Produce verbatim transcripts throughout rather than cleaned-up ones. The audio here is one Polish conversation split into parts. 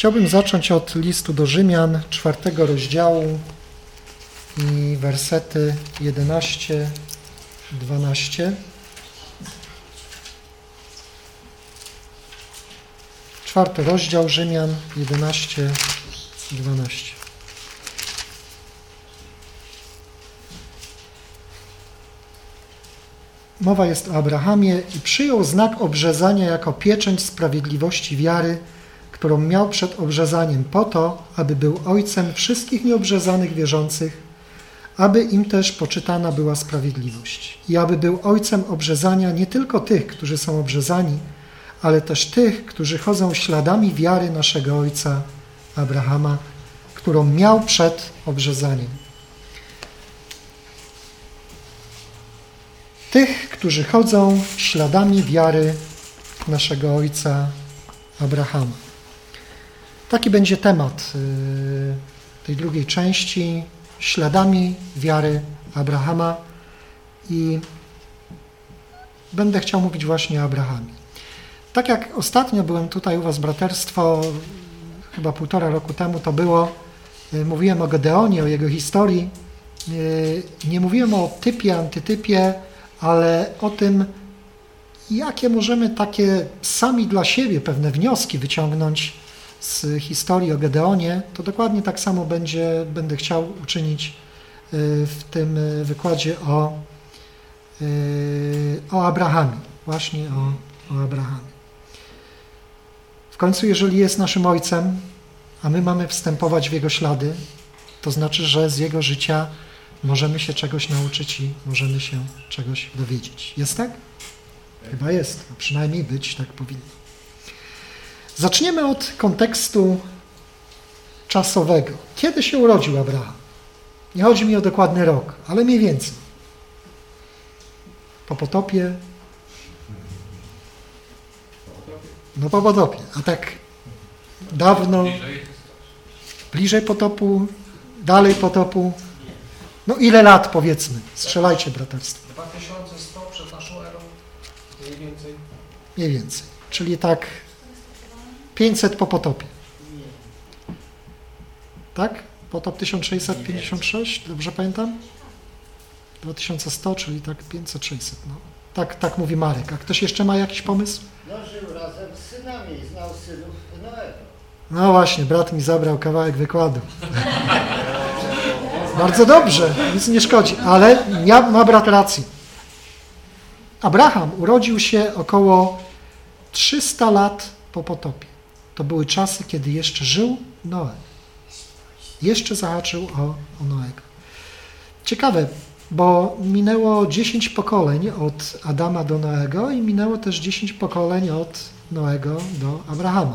Chciałbym zacząć od listu do Rzymian, czwartego rozdziału i wersety jedenaście dwanaście. Czwarty rozdział Rzymian, jedenaście dwanaście. Mowa jest o Abrahamie i przyjął znak obrzezania jako pieczęć sprawiedliwości wiary, którą miał przed obrzezaniem po to, aby był ojcem wszystkich nieobrzezanych wierzących, aby im też poczytana była sprawiedliwość. I aby był ojcem obrzezania nie tylko tych, którzy są obrzezani, ale też tych, którzy chodzą śladami wiary naszego ojca Abrahama, którą miał przed obrzezaniem. Tych, którzy chodzą śladami wiary naszego ojca Abrahama. Taki będzie temat tej drugiej części, śladami wiary Abrahama, i będę chciał mówić właśnie o Abrahamie. Tak jak ostatnio byłem tutaj u was, braterstwo, chyba półtora roku temu to było, mówiłem o Gedeonie, o jego historii. Nie mówiłem o typie, antytypie, ale o tym, jakie możemy takie sami dla siebie pewne wnioski wyciągnąć z historii o Gedeonie. To dokładnie tak samo będzie, będę chciał uczynić w tym wykładzie o, o Abrahamie, właśnie o, o Abrahamie. W końcu, jeżeli jest naszym ojcem, a my mamy wstępować w jego ślady, to znaczy, że z jego życia możemy się czegoś nauczyć i możemy się czegoś dowiedzieć. Jest tak? Chyba jest, a przynajmniej być tak powinno. Zaczniemy od kontekstu czasowego. Kiedy się urodził Abraham? Nie chodzi mi o dokładny rok, ale mniej więcej. Po potopie? No po potopie, a tak dawno, bliżej potopu, dalej potopu. No ile lat, powiedzmy? Strzelajcie, braterstwo. dwa tysiące sto przed naszą erą, mniej więcej. Mniej więcej, czyli tak pięćset po potopie. Tak? Potop tysiąc sześćset pięćdziesiąt sześć, dobrze pamiętam? dwa tysiące sto, czyli tak pięćset sześćset. No. Tak, tak mówi Marek. A ktoś jeszcze ma jakiś pomysł? No, żył razem z synami, znał synów Noego. No właśnie, brat mi zabrał kawałek wykładu. Bardzo dobrze, nic nie szkodzi, ale ma, ma brat rację. Abraham urodził się około trzysta lat po potopie. To były czasy, kiedy jeszcze żył Noe. Jeszcze zahaczył o, o Noego. Ciekawe, bo minęło dziesięć pokoleń od Adama do Noego i minęło też dziesięć pokoleń od Noego do Abrahama.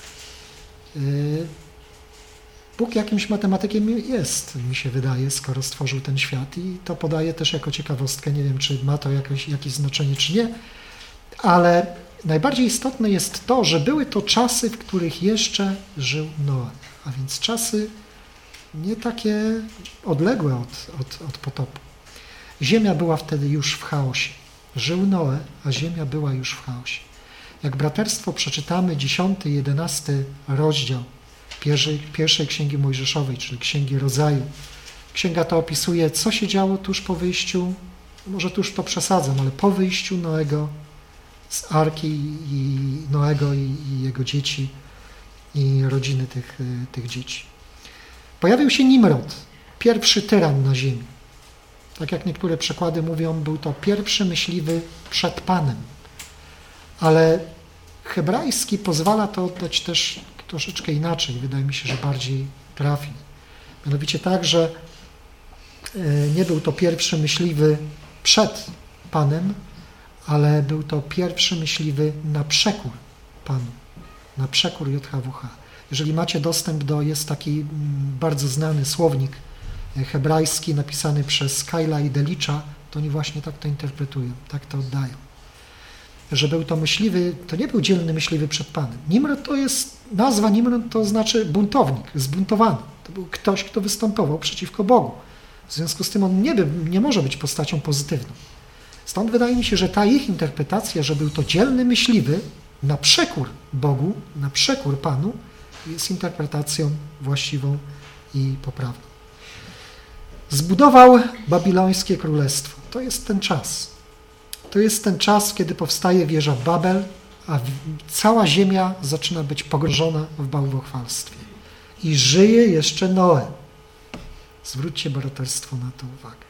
Bóg jakimś matematykiem jest, mi się wydaje, skoro stworzył ten świat, i to podaje też jako ciekawostkę. Nie wiem, czy ma to jakieś, jakieś znaczenie, czy nie, ale najbardziej istotne jest to, że były to czasy, w których jeszcze żył Noe, a więc czasy nie takie odległe od, od, od potopu. Ziemia była wtedy już w chaosie. Żył Noe, a ziemia była już w chaosie. Jak braterstwo przeczytamy dziesiąty, jedenasty rozdział pierwszej, pierwszej Księgi Mojżeszowej, czyli Księgi Rodzaju, księga ta opisuje, co się działo tuż po wyjściu, może tuż to przesadzam, ale po wyjściu Noego z Arki i Noego i, i jego dzieci i rodziny tych, tych dzieci. Pojawił się Nimrod, pierwszy tyran na ziemi. Tak jak niektóre przekłady mówią, był to pierwszy myśliwy przed Panem. Ale hebrajski pozwala to oddać też troszeczkę inaczej, wydaje mi się, że bardziej trafnie. Mianowicie tak, że nie był to pierwszy myśliwy przed Panem, ale był to pierwszy myśliwy na przekór Panu, na przekór J H W H. Jeżeli macie dostęp do, jest taki bardzo znany słownik hebrajski napisany przez Kajla i Delicza, to oni właśnie tak to interpretują, tak to oddają. Że był to myśliwy, to nie był dzielny myśliwy przed Panem. Nimrod to jest, nazwa Nimrod to znaczy buntownik, zbuntowany. To był ktoś, kto występował przeciwko Bogu. W związku z tym on nie, by, nie może być postacią pozytywną. Stąd wydaje mi się, że ta ich interpretacja, że był to dzielny myśliwy na przekór Bogu, na przekór Panu, jest interpretacją właściwą i poprawną. Zbudował babilońskie królestwo. To jest ten czas. To jest ten czas, kiedy powstaje wieża Babel, a cała ziemia zaczyna być pogrążona w bałwochwalstwie. I żyje jeszcze Noe. Zwróćcie braterstwo na to uwagę.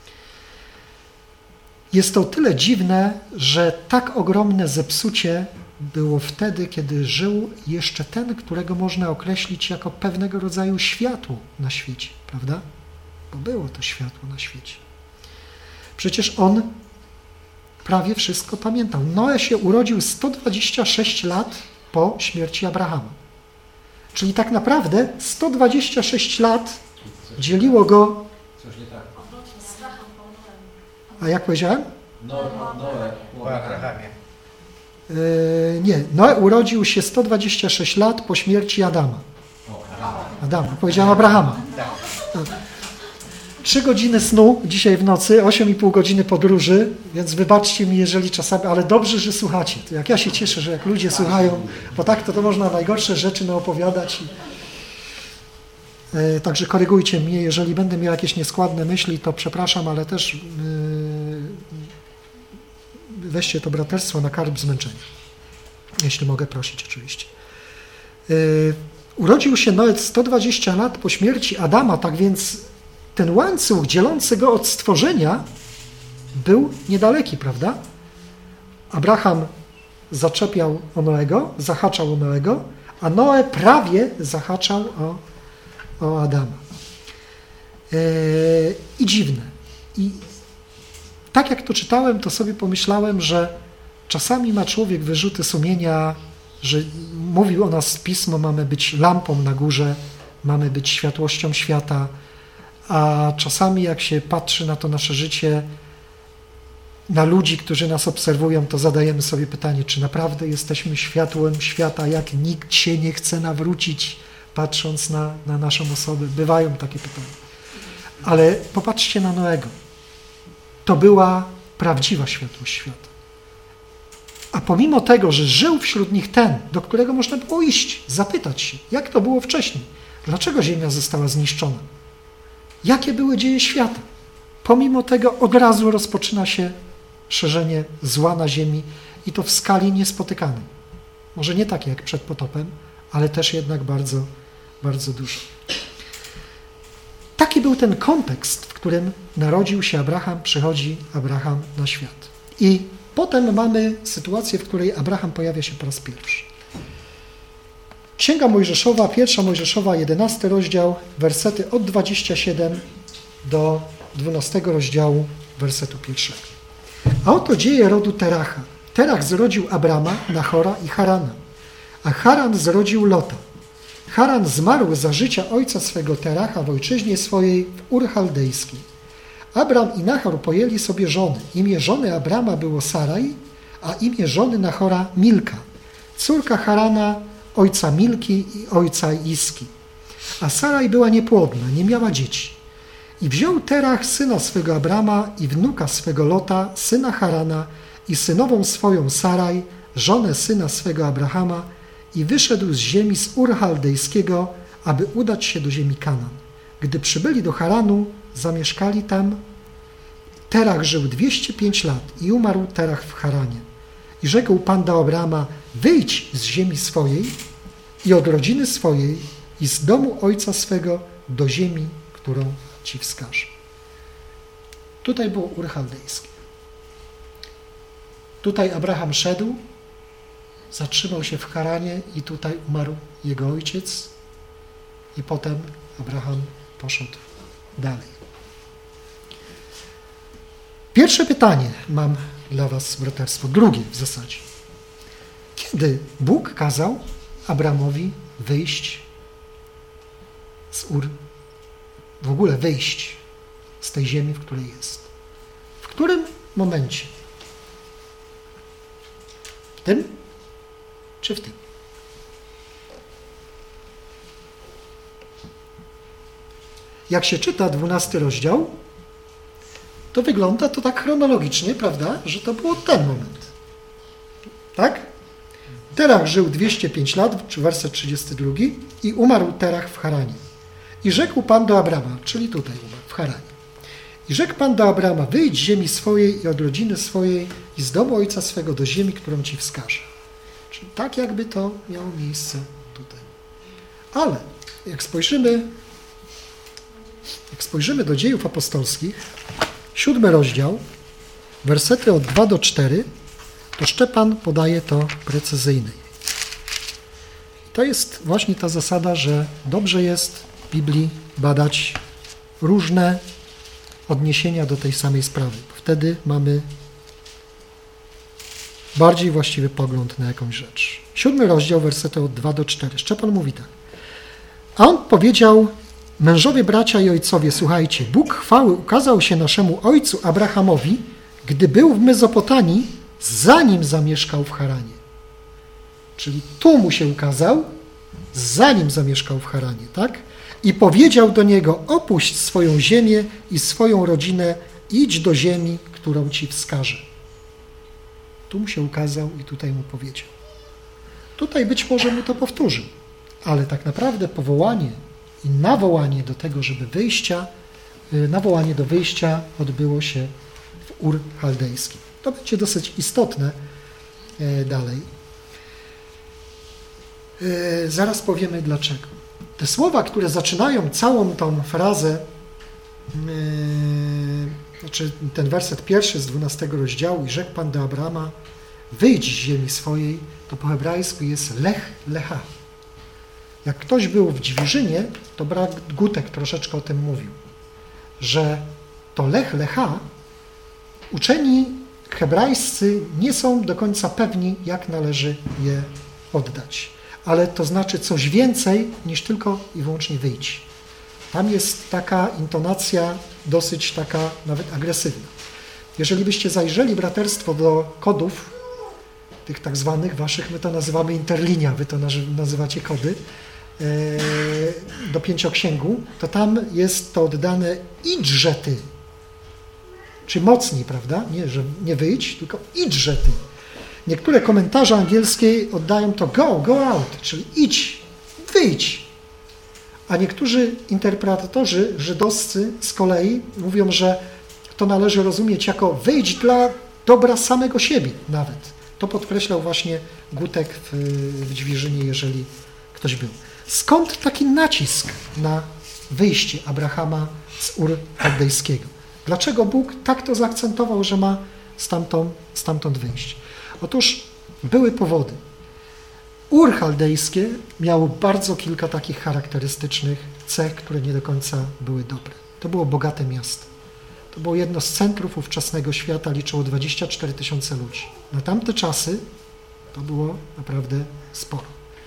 Jest to tyle dziwne, że tak ogromne zepsucie było wtedy, kiedy żył jeszcze ten, którego można określić jako pewnego rodzaju światło na świecie, prawda? Bo było to światło na świecie. Przecież on prawie wszystko pamiętał. Noe się urodził sto dwadzieścia sześć lat po śmierci Abrahama. Czyli tak naprawdę sto dwadzieścia sześć lat dzieliło go... Coś nie tak. A jak powiedziałem? Noe, Noe, Po Abrahamie. Yy, nie, Noe urodził się sto dwadzieścia sześć lat po śmierci Adama. Adama, powiedziałem Abrahama. Trzy godziny snu dzisiaj w nocy, osiem i pół godziny podróży, więc wybaczcie mi, jeżeli czasami, ale dobrze, że słuchacie. To jak ja się cieszę, że jak ludzie słuchają, bo tak to, to można najgorsze rzeczy naopowiadać. I, yy, także korygujcie mnie, jeżeli będę miał jakieś nieskładne myśli, to przepraszam, ale też yy, weźcie to braterstwo na karb zmęczenia. Jeśli mogę prosić oczywiście. Yy, urodził się Noe sto dwadzieścia lat po śmierci Adama, tak więc ten łańcuch dzielący go od stworzenia był niedaleki, prawda? Abraham zaczepiał o Noego, zahaczał o Noego, a Noe prawie zahaczał o, o Adama. Yy, I dziwne. I tak jak to czytałem, to sobie pomyślałem, że czasami ma człowiek wyrzuty sumienia, że mówił o nas Pismo, mamy być lampą na górze, mamy być światłością świata, a czasami jak się patrzy na to nasze życie, na ludzi, którzy nas obserwują, to zadajemy sobie pytanie, czy naprawdę jesteśmy światłem świata, jak nikt się nie chce nawrócić, patrząc na, na naszą osobę. Bywają takie pytania. Ale popatrzcie na Noego. To była prawdziwa światłość świata. A pomimo tego, że żył wśród nich ten, do którego można było iść, zapytać się, jak to było wcześniej, dlaczego ziemia została zniszczona, jakie były dzieje świata. Pomimo tego od razu rozpoczyna się szerzenie zła na ziemi i to w skali niespotykanej. Może nie takie jak przed potopem, ale też jednak bardzo, bardzo dużo. Taki był ten kontekst, w którym narodził się Abraham, przychodzi Abraham na świat. I potem mamy sytuację, w której Abraham pojawia się po raz pierwszy. Księga Mojżeszowa, pierwsza Mojżeszowa, jedenasty rozdział, wersety od dwudziestego siódmego do dwunastego rozdziału, wersetu pierwszego. A oto dzieje rodu Teracha. Terach zrodził Abrama, Nachora i Harana, a Haran zrodził Lota. Haran zmarł za życia ojca swego Teracha w ojczyźnie swojej w Ur Chaldejskiej. Abram i Nachor pojęli sobie żony. Imię żony Abrama było Saraj, a imię żony Nachora Milka, córka Harana, ojca Milki i ojca Iski. A Saraj była niepłodna, nie miała dzieci. I wziął Terach syna swego Abrama i wnuka swego Lota, syna Harana i synową swoją Saraj, żonę syna swego Abrahama i wyszedł z ziemi z Ur Chaldejskiego, aby udać się do ziemi Kanaan. Gdy przybyli do Haranu, zamieszkali tam. Terach żył dwieście pięć lat i umarł Terach w Haranie. I rzekł Pan do Abrama, wyjdź z ziemi swojej i od rodziny swojej i z domu ojca swego do ziemi, którą ci wskażę. Tutaj było Ur Chaldejskie. Tutaj Abraham szedł, zatrzymał się w Haranie i tutaj umarł jego ojciec i potem Abraham poszedł dalej. Pierwsze pytanie mam dla was, braterstwo, drugie w zasadzie. Kiedy Bóg kazał Abramowi wyjść z Ur, w ogóle wyjść z tej ziemi, w której jest? W którym momencie? W tym czy w tym? Jak się czyta dwunasty rozdział, to wygląda to tak chronologicznie, prawda, że to było ten moment. Tak? Terach Terach żył dwieście pięć lat, czy werset trzydziesty drugi, i umarł Terach w Haranie. I rzekł Pan do Abrama, czyli tutaj umarł, w Haranie. I rzekł Pan do Abrama, wyjdź z ziemi swojej i od rodziny swojej i z domu ojca swego do ziemi, którą ci wskażę. Czyli tak jakby to miało miejsce tutaj. Ale jak spojrzymy, jak spojrzymy do Dziejów Apostolskich, siódmy rozdział, wersety od dwa do czterech, to Szczepan podaje to precyzyjniej. To jest właśnie ta zasada, że dobrze jest w Biblii badać różne odniesienia do tej samej sprawy. Wtedy mamy bardziej właściwy pogląd na jakąś rzecz. Siódmy rozdział, wersety od dwa do czterech. Szczepan mówi tak. A on powiedział, mężowie, bracia i ojcowie, słuchajcie, Bóg chwały ukazał się naszemu ojcu Abrahamowi, gdy był w Mezopotamii, zanim zamieszkał w Haranie. Czyli tu mu się ukazał, zanim zamieszkał w Haranie, tak? I powiedział do niego, opuść swoją ziemię i swoją rodzinę, idź do ziemi, którą ci wskażę. Tu mu się ukazał i tutaj mu powiedział. Tutaj być może mu to powtórzył, ale tak naprawdę powołanie i nawołanie do tego, żeby wyjścia, nawołanie do wyjścia odbyło się w Ur Chaldejskim. To będzie dosyć istotne dalej. Zaraz powiemy dlaczego. Te słowa, które zaczynają całą tą frazę, znaczy ten werset pierwszy z dwunastego rozdziału, i rzekł Pan do Abrama, wyjdź z ziemi swojej, to po hebrajsku jest lech lecha. Jak ktoś był w Dźwiżynie, to brat Gutek troszeczkę o tym mówił, że to lech lecha uczeni hebrajscy nie są do końca pewni, jak należy je oddać. Ale to znaczy coś więcej niż tylko i wyłącznie wyjdź. Tam jest taka intonacja dosyć taka nawet agresywna. Jeżeli byście zajrzeli, braterstwo, do kodów, tych tak zwanych waszych, my to nazywamy interlinia, wy to nazywacie kody, do pięcioksięgu, to tam jest to oddane idźże ty. Czyli mocniej, prawda? Nie, że nie wyjdź, tylko idźże ty. Niektóre komentarze angielskie oddają to go, go out, czyli idź, wyjdź. A niektórzy interpretatorzy żydowscy z kolei mówią, że to należy rozumieć jako wyjdź dla dobra samego siebie nawet. To podkreślał właśnie Gutek w, w Dźwiżynie, jeżeli ktoś był. Skąd taki nacisk na wyjście Abrahama z Ur Chaldejskiego? Dlaczego Bóg tak to zaakcentował, że ma stamtąd, stamtąd wyjść? Otóż były powody. Ur Chaldejskie miało bardzo kilka takich charakterystycznych cech, które nie do końca były dobre. To było bogate miasto. To było jedno z centrów ówczesnego świata, liczyło dwadzieścia cztery tysiące ludzi. Na tamte czasy to było naprawdę sporo.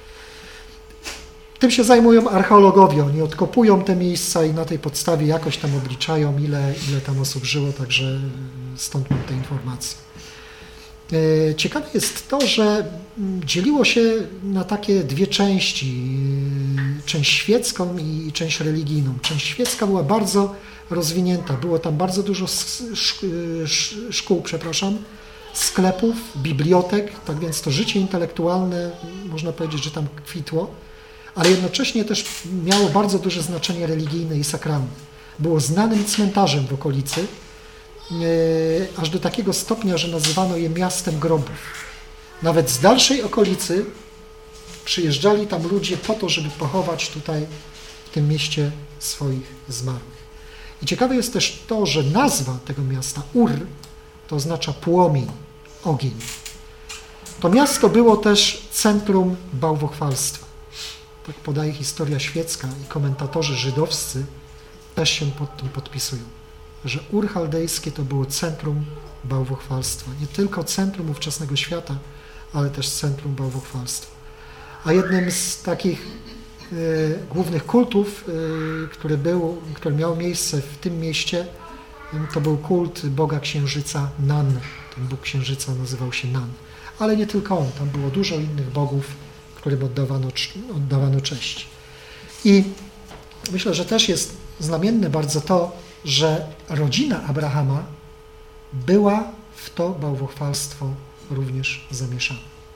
Tym się zajmują archeologowie, oni odkopują te miejsca i na tej podstawie jakoś tam obliczają, ile, ile tam osób żyło, także stąd mam te informacje. Ciekawe jest to, że dzieliło się na takie dwie części, część świecką i część religijną. Część świecka była bardzo rozwinięta, było tam bardzo dużo szkół, przepraszam, sklepów, bibliotek, tak więc to życie intelektualne, można powiedzieć, że tam kwitło, ale jednocześnie też miało bardzo duże znaczenie religijne i sakralne. Było znanym cmentarzem w okolicy, aż do takiego stopnia, że nazywano je miastem grobów. Nawet z dalszej okolicy przyjeżdżali tam ludzie po to, żeby pochować tutaj w tym mieście swoich zmarłych. I ciekawe jest też to, że nazwa tego miasta Ur to oznacza płomień, ogień. To miasto było też centrum bałwochwalstwa. Tak podaje historia świecka i komentatorzy żydowscy też się pod tym podpisują, że Ur Chaldejskie to było centrum bałwochwalstwa. Nie tylko centrum ówczesnego świata, ale też centrum bałwochwalstwa. A jednym z takich y, głównych kultów, y, który, był, który miał miejsce w tym mieście, y, to był kult Boga Księżyca Nan. Ten Bóg Księżyca nazywał się Nan. Ale nie tylko on, tam było dużo innych bogów, którym oddawano, oddawano cześć. I myślę, że też jest znamienne bardzo to, że rodzina Abrahama była w to bałwochwalstwo również zamieszana.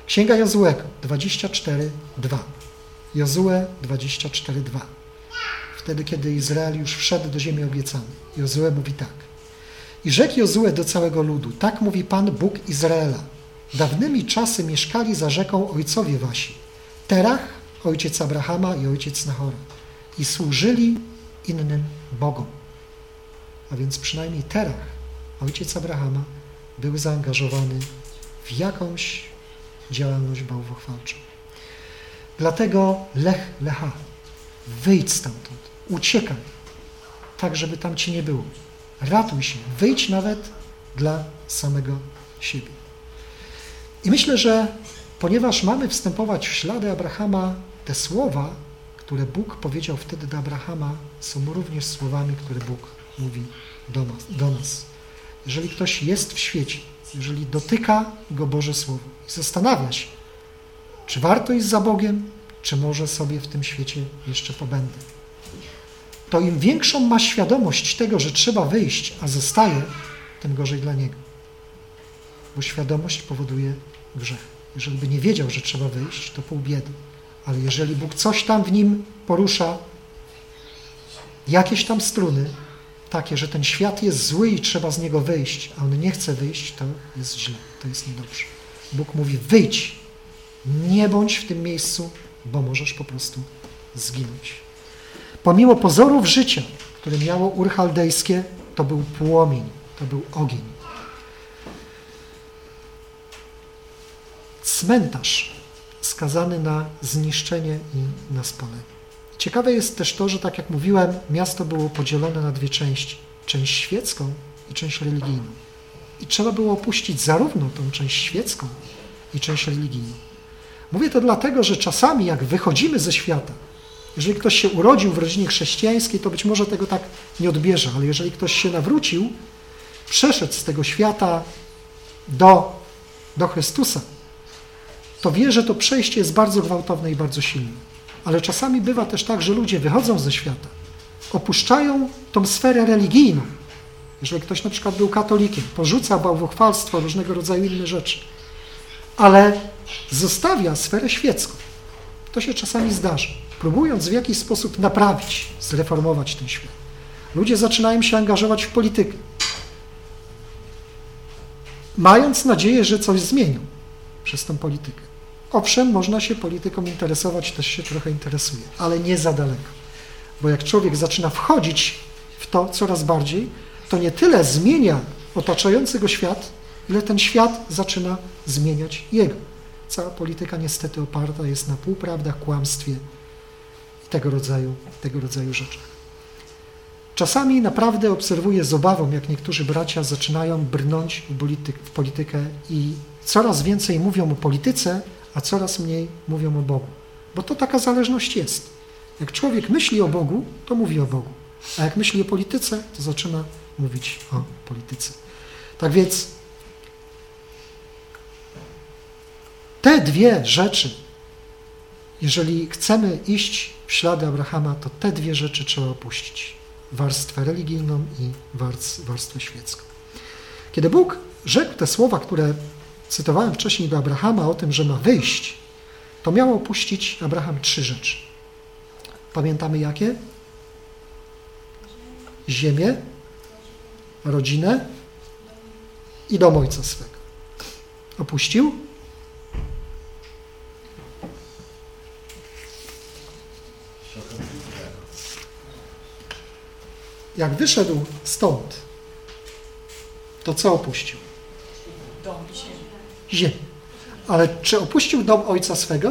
Księga Jozuego dwadzieścia cztery, dwa. Jozue dwadzieścia cztery, dwa. Wtedy, kiedy Izrael już wszedł do ziemi obiecanej. Jozue mówi tak. I rzekł Jozue do całego ludu, tak mówi Pan Bóg Izraela. Dawnymi czasy mieszkali za rzeką ojcowie wasi. Terach, ojciec Abrahama i ojciec Nahora. I służyli innym bogom. A więc przynajmniej Terach, ojciec Abrahama, był zaangażowany w jakąś działalność bałwochwalczą. Dlatego lech lecha, wyjdź stamtąd, uciekaj, tak żeby tam ci nie było. Ratuj się, wyjdź nawet dla samego siebie. I myślę, że ponieważ mamy wstępować w ślady Abrahama, te słowa, które Bóg powiedział wtedy do Abrahama, są również słowami, które Bóg mówi do nas. Do nas. Jeżeli ktoś jest w świecie, jeżeli dotyka go Boże Słowo i zastanawia się, czy warto iść za Bogiem, czy może sobie w tym świecie jeszcze pobędę, to im większą ma świadomość tego, że trzeba wyjść, a zostaje, tym gorzej dla niego. Bo świadomość powoduje grzech. Jeżeli by nie wiedział, że trzeba wyjść, to pół biedy. Ale jeżeli Bóg coś tam w nim porusza, jakieś tam struny, takie, że ten świat jest zły i trzeba z niego wyjść, a on nie chce wyjść, to jest źle, to jest niedobrze. Bóg mówi, wyjdź, nie bądź w tym miejscu, bo możesz po prostu zginąć. Pomimo pozorów życia, które miało Ur Chaldejskie, to był płomień, to był ogień. Cmentarz skazany na zniszczenie i na spalenie. Ciekawe jest też to, że tak jak mówiłem, miasto było podzielone na dwie części. Część świecką i część religijną. I trzeba było opuścić zarówno tą część świecką i część religijną. Mówię to dlatego, że czasami jak wychodzimy ze świata, jeżeli ktoś się urodził w rodzinie chrześcijańskiej, to być może tego tak nie odbierze, ale jeżeli ktoś się nawrócił, przeszedł z tego świata do, do Chrystusa, to wie, że to przejście jest bardzo gwałtowne i bardzo silne. Ale czasami bywa też tak, że ludzie wychodzą ze świata, opuszczają tą sferę religijną. Jeżeli ktoś na przykład był katolikiem, porzuca bałwochwalstwo, różnego rodzaju inne rzeczy, ale zostawia sferę świecką. To się czasami zdarza. Próbując w jakiś sposób naprawić, zreformować ten świat. Ludzie zaczynają się angażować w politykę, mając nadzieję, że coś zmienią przez tę politykę. Owszem, można się polityką interesować, też się trochę interesuje, ale nie za daleko. Bo jak człowiek zaczyna wchodzić w to coraz bardziej, to nie tyle zmienia otaczający go świat, ile ten świat zaczyna zmieniać jego. Cała polityka niestety oparta jest na półprawdach, kłamstwie i tego rodzaju, tego rodzaju rzeczach. Czasami naprawdę obserwuję z obawą, jak niektórzy bracia zaczynają brnąć w, polityk, w politykę i coraz więcej mówią o polityce, a coraz mniej mówią o Bogu. Bo to taka zależność jest. Jak człowiek myśli o Bogu, to mówi o Bogu. A jak myśli o polityce, to zaczyna mówić o polityce. Tak więc te dwie rzeczy, jeżeli chcemy iść w ślady Abrahama, to te dwie rzeczy trzeba opuścić. Warstwę religijną i warstwę świecką. Kiedy Bóg rzekł te słowa, które cytowałem wcześniej do Abrahama o tym, że ma wyjść, to miał opuścić Abraham trzy rzeczy. Pamiętamy jakie? Ziemię, rodzinę i dom ojca swego. Opuścił? Jak wyszedł stąd, to co opuścił? Dom i ziemię. Ziemię. Ale czy opuścił dom ojca swego?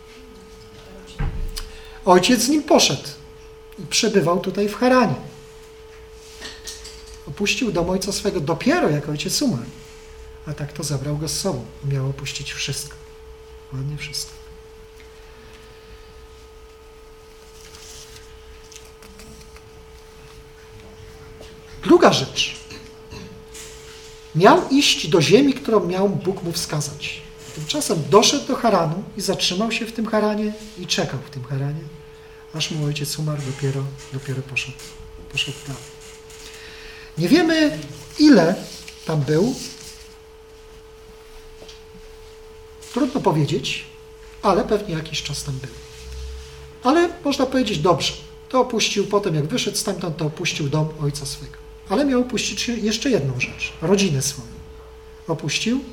Ojciec z nim poszedł i przebywał tutaj w Haranie. Opuścił dom ojca swego dopiero jak ojciec umarł. A tak to zabrał go z sobą. Miał opuścić wszystko. Ładnie wszystko. Druga rzecz. Miał iść do ziemi, którą miał Bóg mu wskazać. Tymczasem doszedł do Haranu i zatrzymał się w tym Haranie i czekał w tym Haranie, aż mu ojciec umarł, dopiero, dopiero poszedł, poszedł dalej. Nie wiemy, ile tam był, Trudno powiedzieć, ale pewnie jakiś czas tam był. Ale można powiedzieć, dobrze, to opuścił potem, jak wyszedł stamtąd, to opuścił dom ojca swego. Ale miał opuścić jeszcze jedną rzecz, rodzinę swoją. Opuścił?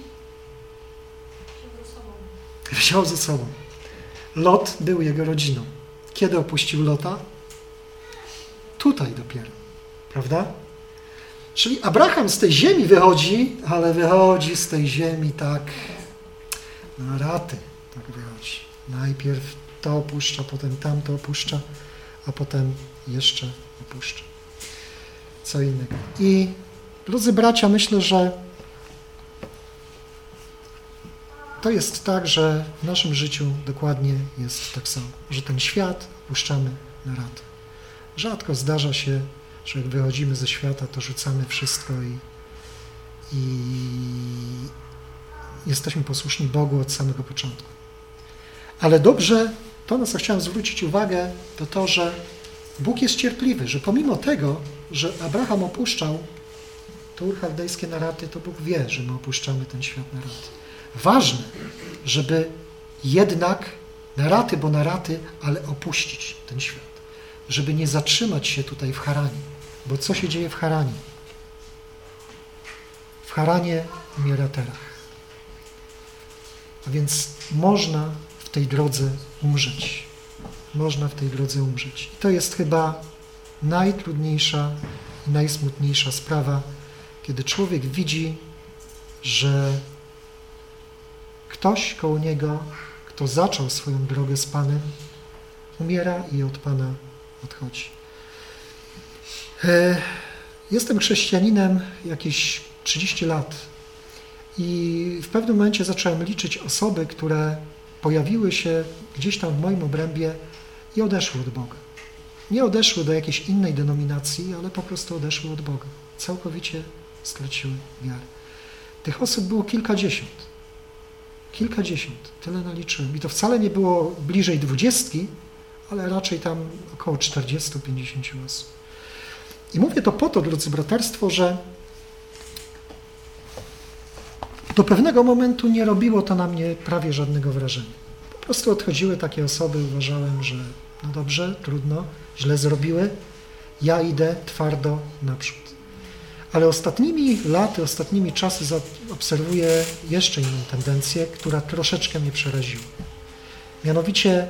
Wziął ze sobą. Lot był jego rodziną. Kiedy opuścił Lota? Tutaj dopiero, prawda? Czyli Abraham z tej ziemi wychodzi, ale wychodzi z tej ziemi tak na raty, tak wychodzi. Najpierw to opuszcza, potem tamto opuszcza, a potem jeszcze opuszcza. Co innego. I drodzy bracia, myślę, że to jest tak, że w naszym życiu dokładnie jest tak samo, że ten świat opuszczamy na raty. Rzadko zdarza się, że jak wychodzimy ze świata, to rzucamy wszystko i, i jesteśmy posłuszni Bogu od samego początku. Ale dobrze, to na co chciałem zwrócić uwagę, to to, że Bóg jest cierpliwy, że pomimo tego, że Abraham opuszczał to Ur Chaldejskie na raty, to Bóg wie, że my opuszczamy ten świat na raty. Ważne, żeby jednak na raty, bo na raty, ale opuścić ten świat. Żeby nie zatrzymać się tutaj w Haranie. Bo co się dzieje w Haranie? W Haranie umiera Terach. A więc można w tej drodze umrzeć. Można w tej drodze umrzeć. I to jest chyba najtrudniejsza i najsmutniejsza sprawa, kiedy człowiek widzi, że ktoś koło niego, kto zaczął swoją drogę z Panem, umiera i od Pana odchodzi. Jestem chrześcijaninem jakieś trzydzieści lat i w pewnym momencie zacząłem liczyć osoby, które pojawiły się gdzieś tam w moim obrębie i odeszły od Boga. Nie odeszły do jakiejś innej denominacji, ale po prostu odeszły od Boga. Całkowicie straciły wiarę. Tych osób było kilkadziesiąt. Kilkadziesiąt. Tyle naliczyłem. I to wcale nie było bliżej dwudziestki, ale raczej tam około czterdziestu do pięćdziesięciu osób. I mówię to po to, drodzy braterstwo, że do pewnego momentu nie robiło to na mnie prawie żadnego wrażenia. Po prostu odchodziły takie osoby, uważałem, że no dobrze, trudno, źle zrobiły, ja idę twardo naprzód. Ale ostatnimi laty, ostatnimi czasy obserwuję jeszcze inną tendencję, która troszeczkę mnie przeraziła. Mianowicie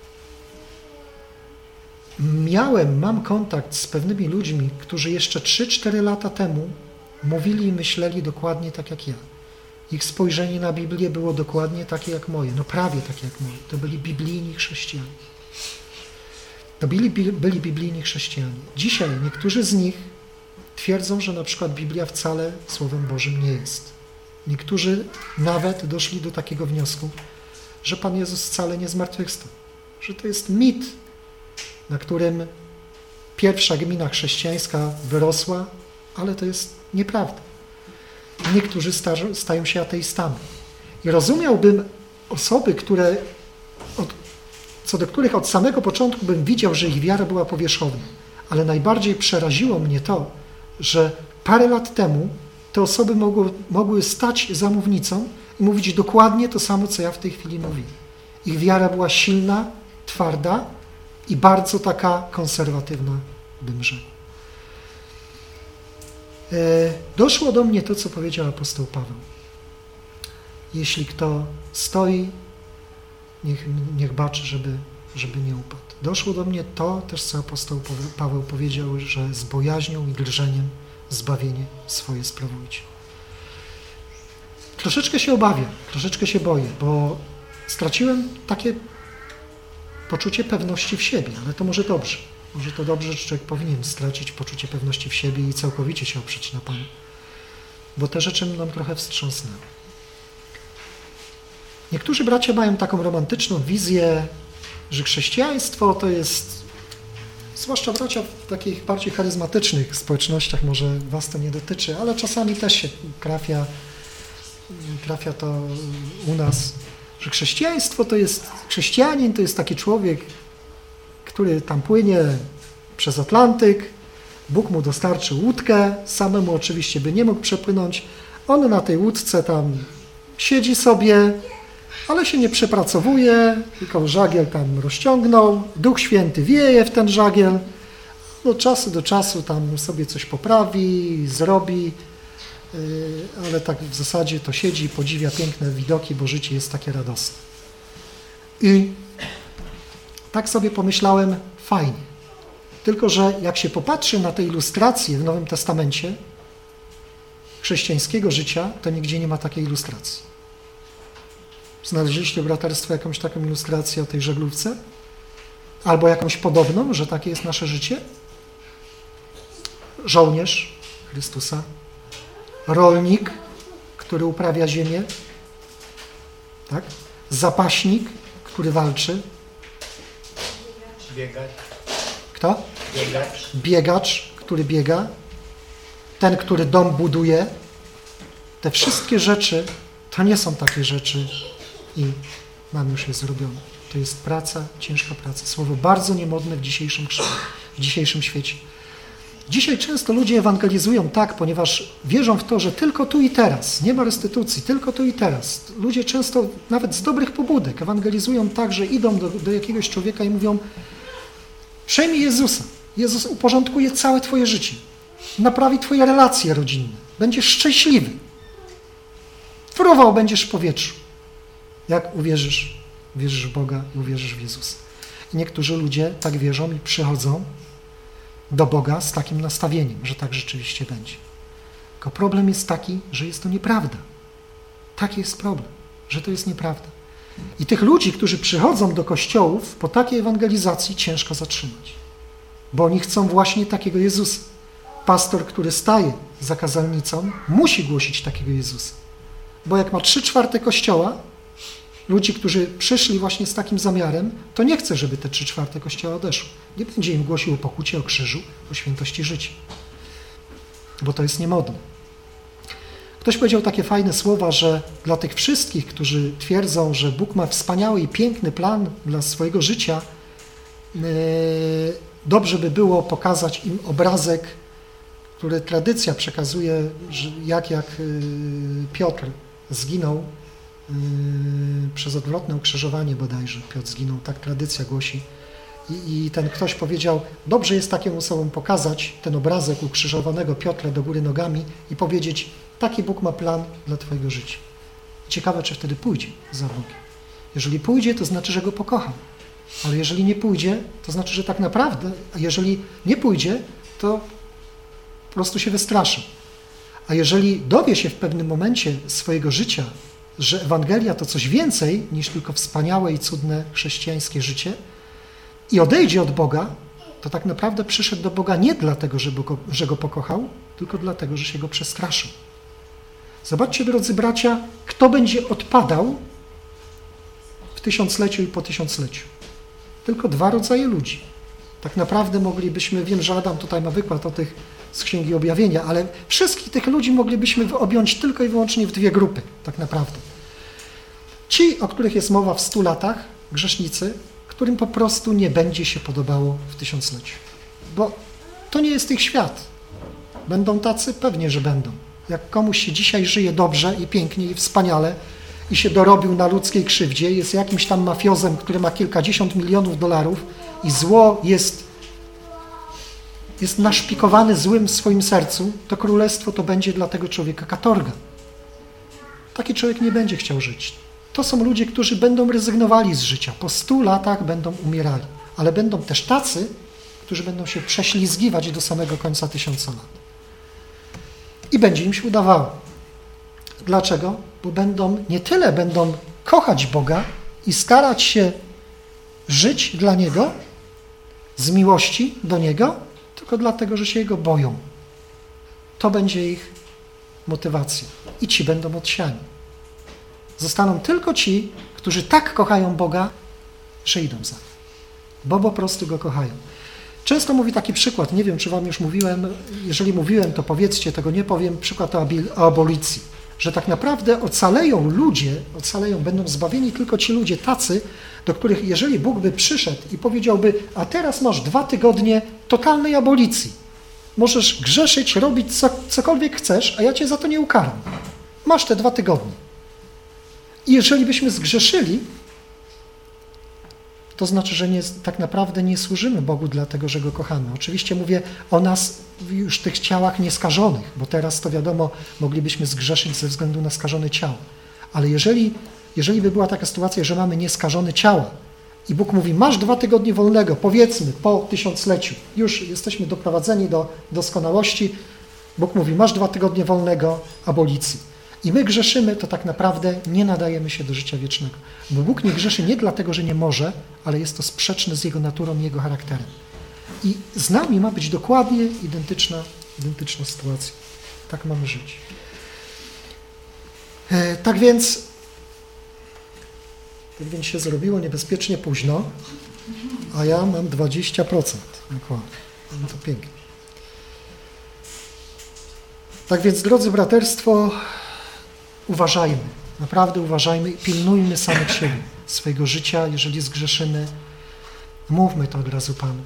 miałem, mam kontakt z pewnymi ludźmi, którzy jeszcze trzy cztery lata temu mówili i myśleli dokładnie tak jak ja. Ich spojrzenie na Biblię było dokładnie takie jak moje, no prawie takie jak moje. To byli biblijni chrześcijanie. To byli, byli biblijni chrześcijanie. Dzisiaj niektórzy z nich twierdzą, że na przykład Biblia wcale Słowem Bożym nie jest. Niektórzy nawet doszli do takiego wniosku, że Pan Jezus wcale nie zmartwychwstał. Że to jest mit, na którym pierwsza gmina chrześcijańska wyrosła, ale to jest nieprawda. Niektórzy stają się ateistami. I rozumiałbym osoby, które, od, co do których od samego początku bym widział, że ich wiara była powierzchowna. Ale najbardziej przeraziło mnie to, że parę lat temu te osoby mogły, mogły stać za mównicą i mówić dokładnie to samo, co ja w tej chwili mówię. Ich wiara była silna, twarda i bardzo taka konserwatywna, bym rzekł. Doszło do mnie to, co powiedział apostoł Paweł. Jeśli kto stoi, niech, niech baczy, żeby, żeby nie upadł. Doszło do mnie to też, co apostoł Paweł powiedział, że z bojaźnią i drżeniem zbawienie swoje sprawujcie. Troszeczkę się obawiam, troszeczkę się boję, bo straciłem takie poczucie pewności w siebie, ale to może dobrze. Może to dobrze, że człowiek powinien stracić poczucie pewności w siebie i całkowicie się oprzeć na Panu. Bo te rzeczy nam trochę wstrząsnęły. Niektórzy bracia mają taką romantyczną wizję, że chrześcijaństwo to jest, zwłaszcza bracia w takich bardziej charyzmatycznych społecznościach, może was to nie dotyczy, ale czasami też się trafia, trafia to u nas, że chrześcijaństwo to jest, chrześcijanin to jest taki człowiek, który tam płynie przez Atlantyk, Bóg mu dostarczy łódkę, samemu oczywiście by nie mógł przepłynąć, on na tej łódce tam siedzi sobie, ale się nie przepracowuje, tylko żagiel tam rozciągnął, Duch Święty wieje w ten żagiel, do czasu do czasu tam sobie coś poprawi, zrobi, ale tak w zasadzie to siedzi i podziwia piękne widoki, bo życie jest takie radosne. I tak sobie pomyślałem, fajnie. Tylko że jak się popatrzy na te ilustracje w Nowym Testamencie chrześcijańskiego życia, to nigdzie nie ma takiej ilustracji. Znaleźliście, braterstwo, jakąś taką ilustrację o tej żaglówce? Albo jakąś podobną, że takie jest nasze życie? Żołnierz Chrystusa, rolnik, który uprawia ziemię, tak? Zapaśnik, który walczy. Biegać. Kto? Biegacz. Biegacz, który biega. Ten, który dom buduje. Te wszystkie rzeczy, to nie są takie rzeczy i nam już jest zrobione. To jest praca, ciężka praca. Słowo bardzo niemodne w dzisiejszym, w dzisiejszym świecie. Dzisiaj często ludzie ewangelizują tak, ponieważ wierzą w to, że tylko tu i teraz, nie ma restytucji, tylko tu i teraz. Ludzie często nawet z dobrych pobudek ewangelizują tak, że idą do, do jakiegoś człowieka i mówią: przyjmij Jezusa. Jezus uporządkuje całe twoje życie. Naprawi twoje relacje rodzinne. Będziesz szczęśliwy. Fruwał będziesz w powietrzu. Jak uwierzysz, wierzysz w Boga i uwierzysz w Jezusa. I niektórzy ludzie tak wierzą i przychodzą do Boga z takim nastawieniem, że tak rzeczywiście będzie. Tylko problem jest taki, że jest to nieprawda. Taki jest problem, że to jest nieprawda. I tych ludzi, którzy przychodzą do kościołów po takiej ewangelizacji, ciężko zatrzymać. Bo oni chcą właśnie takiego Jezusa. Pastor, który staje za kazalnicą, musi głosić takiego Jezusa. Bo jak ma trzy czwarte kościoła, ludzi, którzy przyszli właśnie z takim zamiarem, to nie chce, żeby te trzy czwarte kościoła odeszło. Nie będzie im głosił o pokucie, o krzyżu, o świętości życia. Bo to jest niemodne. Ktoś powiedział takie fajne słowa, że dla tych wszystkich, którzy twierdzą, że Bóg ma wspaniały i piękny plan dla swojego życia, dobrze by było pokazać im obrazek, który tradycja przekazuje, że jak jak Piotr zginął przez odwrotne ukrzyżowanie bodajże. Piotr zginął, tak tradycja głosi. I, I ten ktoś powiedział, dobrze jest takim osobom pokazać ten obrazek ukrzyżowanego Piotra do góry nogami i powiedzieć, taki Bóg ma plan dla twojego życia. Ciekawe, czy wtedy pójdzie za Bogiem. Jeżeli pójdzie, to znaczy, że go pokochał. Ale jeżeli nie pójdzie, to znaczy, że tak naprawdę, a jeżeli nie pójdzie, to po prostu się wystraszy. A jeżeli dowie się w pewnym momencie swojego życia, że Ewangelia to coś więcej niż tylko wspaniałe i cudne chrześcijańskie życie i odejdzie od Boga, to tak naprawdę przyszedł do Boga nie dlatego, że go, że go pokochał, tylko dlatego, że się go przestraszył. Zobaczcie, drodzy bracia, kto będzie odpadał w tysiącleciu i po tysiącleciu. Tylko dwa rodzaje ludzi. Tak naprawdę moglibyśmy, wiem, że Adam tutaj ma wykład o tych z Księgi Objawienia, ale wszystkich tych ludzi moglibyśmy objąć tylko i wyłącznie w dwie grupy, tak naprawdę. Ci, o których jest mowa w stu latach, grzesznicy, którym po prostu nie będzie się podobało w tysiącleciu. Bo to nie jest ich świat. Będą tacy? Pewnie, że będą. Jak komuś się dzisiaj żyje dobrze i pięknie i wspaniale i się dorobił na ludzkiej krzywdzie, jest jakimś tam mafiozem, który ma kilkadziesiąt milionów dolarów i zło jest jest naszpikowany złym w swoim sercu, to królestwo to będzie dla tego człowieka katorga. Taki człowiek nie będzie chciał żyć. To są ludzie, którzy będą rezygnowali z życia. Po stu latach będą umierali. Ale będą też tacy, którzy będą się prześlizgiwać do samego końca tysiąca lat. I będzie im się udawało. Dlaczego? Bo będą, nie tyle będą kochać Boga i starać się żyć dla Niego, z miłości do Niego, tylko dlatego, że się Jego boją. To będzie ich motywacja. I ci będą odsiani. Zostaną tylko ci, którzy tak kochają Boga, że idą za Nim. Bo po prostu Go kochają. Często mówi taki przykład, nie wiem, czy wam już mówiłem, jeżeli mówiłem, to powiedzcie, tego nie powiem, przykład o abolicji, że tak naprawdę ocaleją ludzie, ocaleją, będą zbawieni tylko ci ludzie tacy, do których jeżeli Bóg by przyszedł i powiedziałby, a teraz masz dwa tygodnie totalnej abolicji, możesz grzeszyć, robić co, cokolwiek chcesz, a ja cię za to nie ukaram. Masz te dwa tygodnie. I jeżeli byśmy zgrzeszyli, to znaczy, że nie, tak naprawdę nie służymy Bogu dlatego, że Go kochamy. Oczywiście mówię o nas już tych ciałach nieskażonych, bo teraz to wiadomo, moglibyśmy zgrzeszyć ze względu na skażone ciało. Ale jeżeli, jeżeli by była taka sytuacja, że mamy nieskażone ciała i Bóg mówi, masz dwa tygodnie wolnego, powiedzmy po tysiącleciu, już jesteśmy doprowadzeni do doskonałości, Bóg mówi, masz dwa tygodnie wolnego abolicji. I my grzeszymy, to tak naprawdę nie nadajemy się do życia wiecznego. Bo Bóg nie grzeszy nie dlatego, że nie może, ale jest to sprzeczne z Jego naturą i Jego charakterem. I z nami ma być dokładnie identyczna, identyczna sytuacja. Tak mamy żyć. E, tak więc, tak więc się zrobiło niebezpiecznie późno, a ja mam dwadzieścia procent. Dokładnie. No to pięknie. Tak więc, drodzy braterstwo, uważajmy, naprawdę uważajmy i pilnujmy samych siebie, swojego życia, jeżeli zgrzeszymy, mówmy to od razu Panu.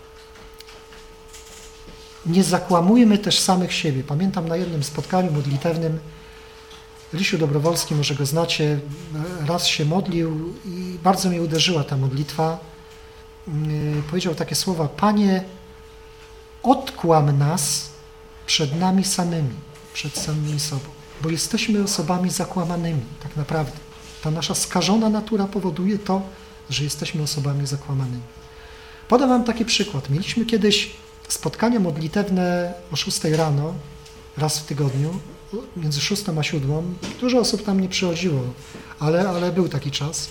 Nie zakłamujmy też samych siebie. Pamiętam na jednym spotkaniu modlitewnym, Rysiu Dobrowolski, może go znacie, raz się modlił i bardzo mnie uderzyła ta modlitwa. Powiedział takie słowa, Panie, odkłam nas przed nami samymi, przed samymi sobą. Bo jesteśmy osobami zakłamanymi, tak naprawdę. Ta nasza skażona natura powoduje to, że jesteśmy osobami zakłamanymi. Podam wam taki przykład. Mieliśmy kiedyś spotkania modlitewne o szóstej rano, raz w tygodniu, między szóstą a siódmą. Dużo osób tam nie przychodziło, ale, ale był taki czas.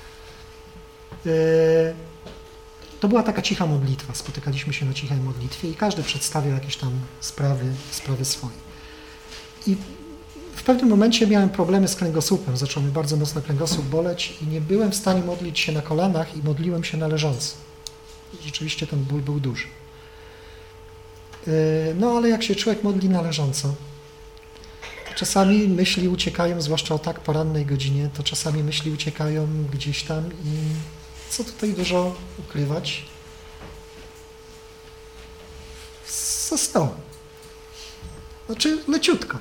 To była taka cicha modlitwa. Spotykaliśmy się na cichej modlitwie i każdy przedstawiał jakieś tam sprawy, sprawy swoje. I w pewnym momencie miałem problemy z kręgosłupem, zaczął mi bardzo mocno kręgosłup boleć i nie byłem w stanie modlić się na kolanach i modliłem się na leżąco. Rzeczywiście ten ból był duży. No ale jak się człowiek modli na leżąco, czasami myśli uciekają, zwłaszcza o tak porannej godzinie, to czasami myśli uciekają gdzieś tam i co tutaj dużo ukrywać? Zostało. Znaczy leciutko.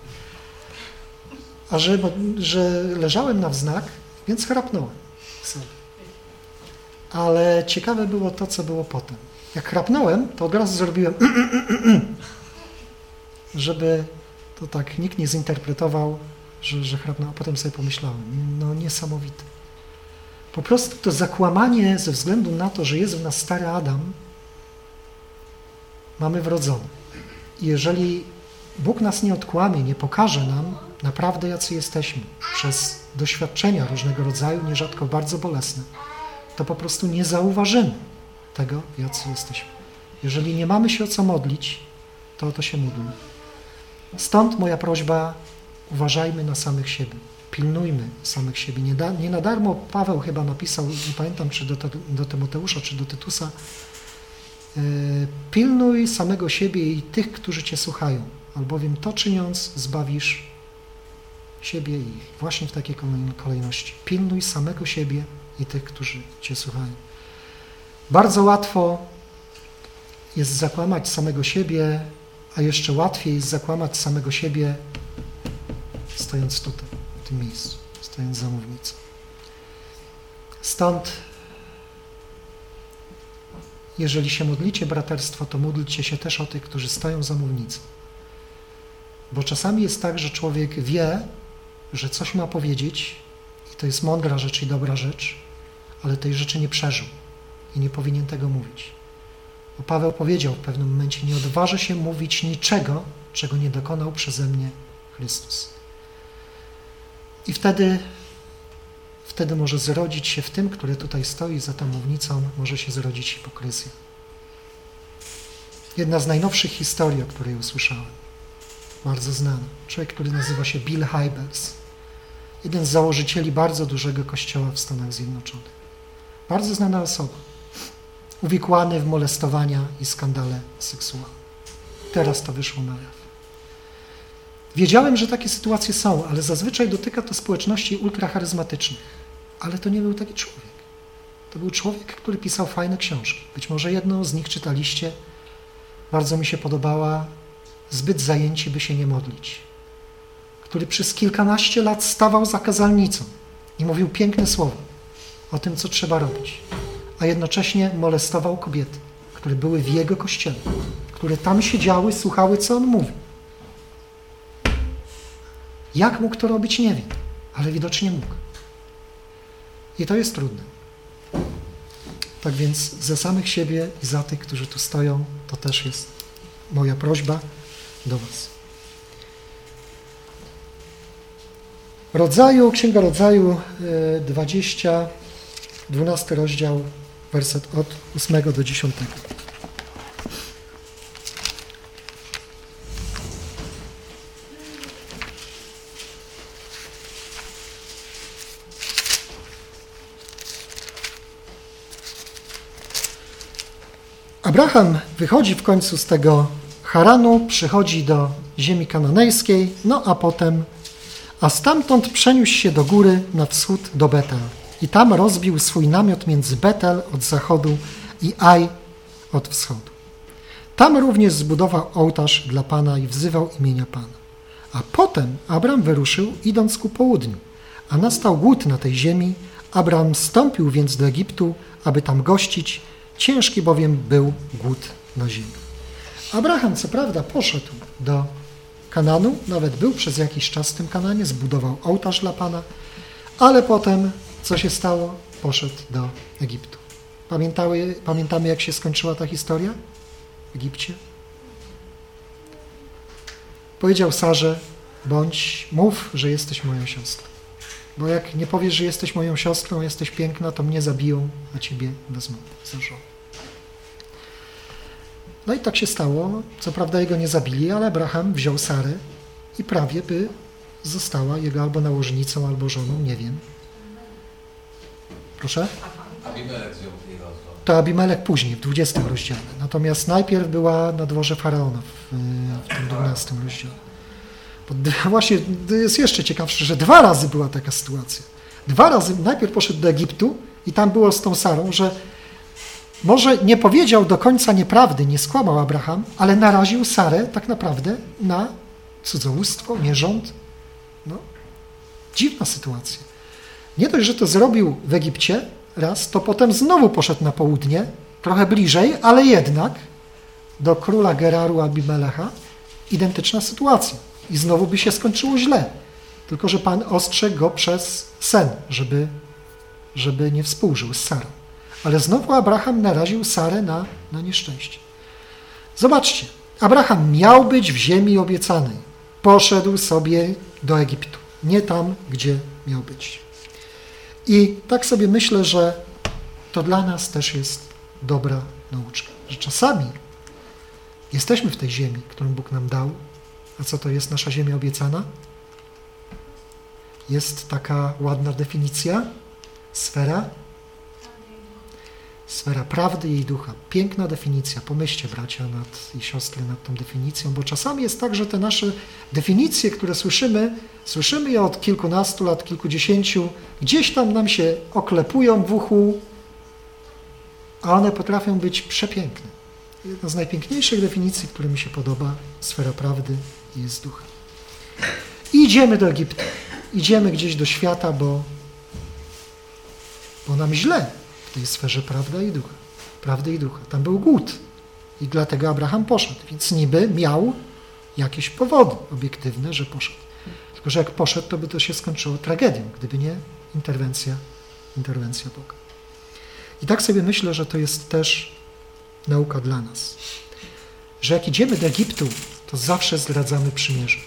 A że, że leżałem na wznak, więc chrapnąłem sobie. Ale ciekawe było to, co było potem. Jak chrapnąłem, to od razu zrobiłem żeby to tak nikt nie zinterpretował, że, że chrapnąłem, a potem sobie pomyślałem, no niesamowite. Po prostu to zakłamanie ze względu na to, że jest w nas stary Adam, mamy wrodzone. I jeżeli Bóg nas nie odkłamie, nie pokaże nam naprawdę, jacy jesteśmy, przez doświadczenia różnego rodzaju, nierzadko bardzo bolesne, to po prostu nie zauważymy tego, jacy jesteśmy. Jeżeli nie mamy się o co modlić, to o to się módlmy. Stąd moja prośba, uważajmy na samych siebie, pilnujmy samych siebie. Nie, da, nie na darmo Paweł chyba napisał, nie pamiętam, czy do, do Tymoteusza, czy do Tytusa, yy, pilnuj samego siebie i tych, którzy Cię słuchają, albowiem to czyniąc zbawisz siebie i ich. Właśnie w takiej kolejności. Pilnuj samego siebie i tych, którzy Cię słuchają. Bardzo łatwo jest zakłamać samego siebie, a jeszcze łatwiej jest zakłamać samego siebie stojąc tutaj, w tym miejscu, stojąc za mównicą. Stąd, jeżeli się modlicie braterstwo, to módlcie się też o tych, którzy stoją za mównicą. Bo czasami jest tak, że człowiek wie, że coś ma powiedzieć i to jest mądra rzecz i dobra rzecz, ale tej rzeczy nie przeżył i nie powinien tego mówić. Bo Paweł powiedział w pewnym momencie, nie odważę się mówić niczego, czego nie dokonał przeze mnie Chrystus. I wtedy, wtedy może zrodzić się w tym, który tutaj stoi za tą mównicą, może się zrodzić hipokryzja. Jedna z najnowszych historii, o której usłyszałem, bardzo znana. Człowiek, który nazywa się Bill Hybels. Jeden z założycieli bardzo dużego kościoła w Stanach Zjednoczonych. Bardzo znana osoba. Uwikłany w molestowania i skandale seksualne. Teraz to wyszło na jaw. Wiedziałem, że takie sytuacje są, ale zazwyczaj dotyka to społeczności ultracharyzmatycznych. Ale to nie był taki człowiek. To był człowiek, który pisał fajne książki. Być może jedną z nich czytaliście. Bardzo mi się podobała Zbyt zajęci, by się nie modlić. Który przez kilkanaście lat stawał za kazalnicą i mówił piękne słowa o tym, co trzeba robić, a jednocześnie molestował kobiety, które były w jego kościele, które tam siedziały, słuchały, co on mówi. Jak mógł to robić, nie wiem, ale widocznie mógł. I to jest trudne. Tak więc za samych siebie i za tych, którzy tu stoją, to też jest moja prośba do was. Rodzaju, Księga Rodzaju dwadzieścia, dwunasty rozdział, werset od ósmego do dziesiątego. Abraham wychodzi w końcu z tego Haranu, przychodzi do ziemi kananejskiej, no a potem, a stamtąd przeniósł się do góry na wschód do Betel i tam rozbił swój namiot między Betel od zachodu i Aj od wschodu. Tam również zbudował ołtarz dla Pana i wzywał imienia Pana. A potem Abram wyruszył, idąc ku południu, a nastał głód na tej ziemi. Abram wstąpił więc do Egiptu, aby tam gościć, ciężki bowiem był głód na ziemi. Abraham, co prawda, poszedł do Kananu, nawet był przez jakiś czas w tym Kananie, zbudował ołtarz dla Pana, ale potem, co się stało? Poszedł do Egiptu. Pamiętały, pamiętamy, jak się skończyła ta historia w Egipcie? Powiedział Sarze, bądź, mów, że jesteś moją siostrą. Bo jak nie powiesz, że jesteś moją siostrą, jesteś piękna, to mnie zabiją, a ciebie wezmą za żonę. No i tak się stało. Co prawda jego nie zabili, ale Abraham wziął Sarę i prawie by została jego albo nałożnicą, albo żoną, nie wiem. Proszę? Abimelek wziął jego żonę. To Abimelek później, w dwudziestym rozdziale. Natomiast najpierw była na dworze Faraona w, w tym dwunastym rozdziale. Bo właśnie jest jeszcze ciekawsze, że dwa razy była taka sytuacja. Dwa razy najpierw poszedł do Egiptu i tam było z tą Sarą, że może nie powiedział do końca nieprawdy, nie skłamał Abraham, ale naraził Sarę tak naprawdę na cudzołóstwo, nierząd. No, dziwna sytuacja. Nie dość, że to zrobił w Egipcie raz, to potem znowu poszedł na południe, trochę bliżej, ale jednak do króla Geraru Abimelecha. Identyczna sytuacja. I znowu by się skończyło źle. Tylko że Pan ostrzegł go przez sen, żeby, żeby nie współżył z Sarą. Ale znowu Abraham naraził Sarę na, na nieszczęście. Zobaczcie, Abraham miał być w ziemi obiecanej. Poszedł sobie do Egiptu. Nie tam, gdzie miał być. I tak sobie myślę, że to dla nas też jest dobra nauczka. Że czasami jesteśmy w tej ziemi, którą Bóg nam dał. A co to jest nasza ziemia obiecana? Jest taka ładna definicja. Sfera. Sfera prawdy i ducha. Piękna definicja. Pomyślcie, bracia nad, i siostry, nad tą definicją, bo czasami jest tak, że te nasze definicje, które słyszymy, słyszymy je od kilkunastu lat, kilkudziesięciu, gdzieś tam nam się oklepują w uchu, a one potrafią być przepiękne. Jedna z najpiękniejszych definicji, która mi się podoba, sfera prawdy jest ducha. I idziemy do Egiptu. Idziemy gdzieś do świata, bo, bo nam źle w tej sferze prawda i ducha. Prawdy i ducha. Tam był głód. I dlatego Abraham poszedł. Więc niby miał jakieś powody obiektywne, że poszedł. Tylko że jak poszedł, to by to się skończyło tragedią, gdyby nie interwencja, interwencja Boga. I tak sobie myślę, że to jest też nauka dla nas. Że jak idziemy do Egiptu, to zawsze zdradzamy przymierze.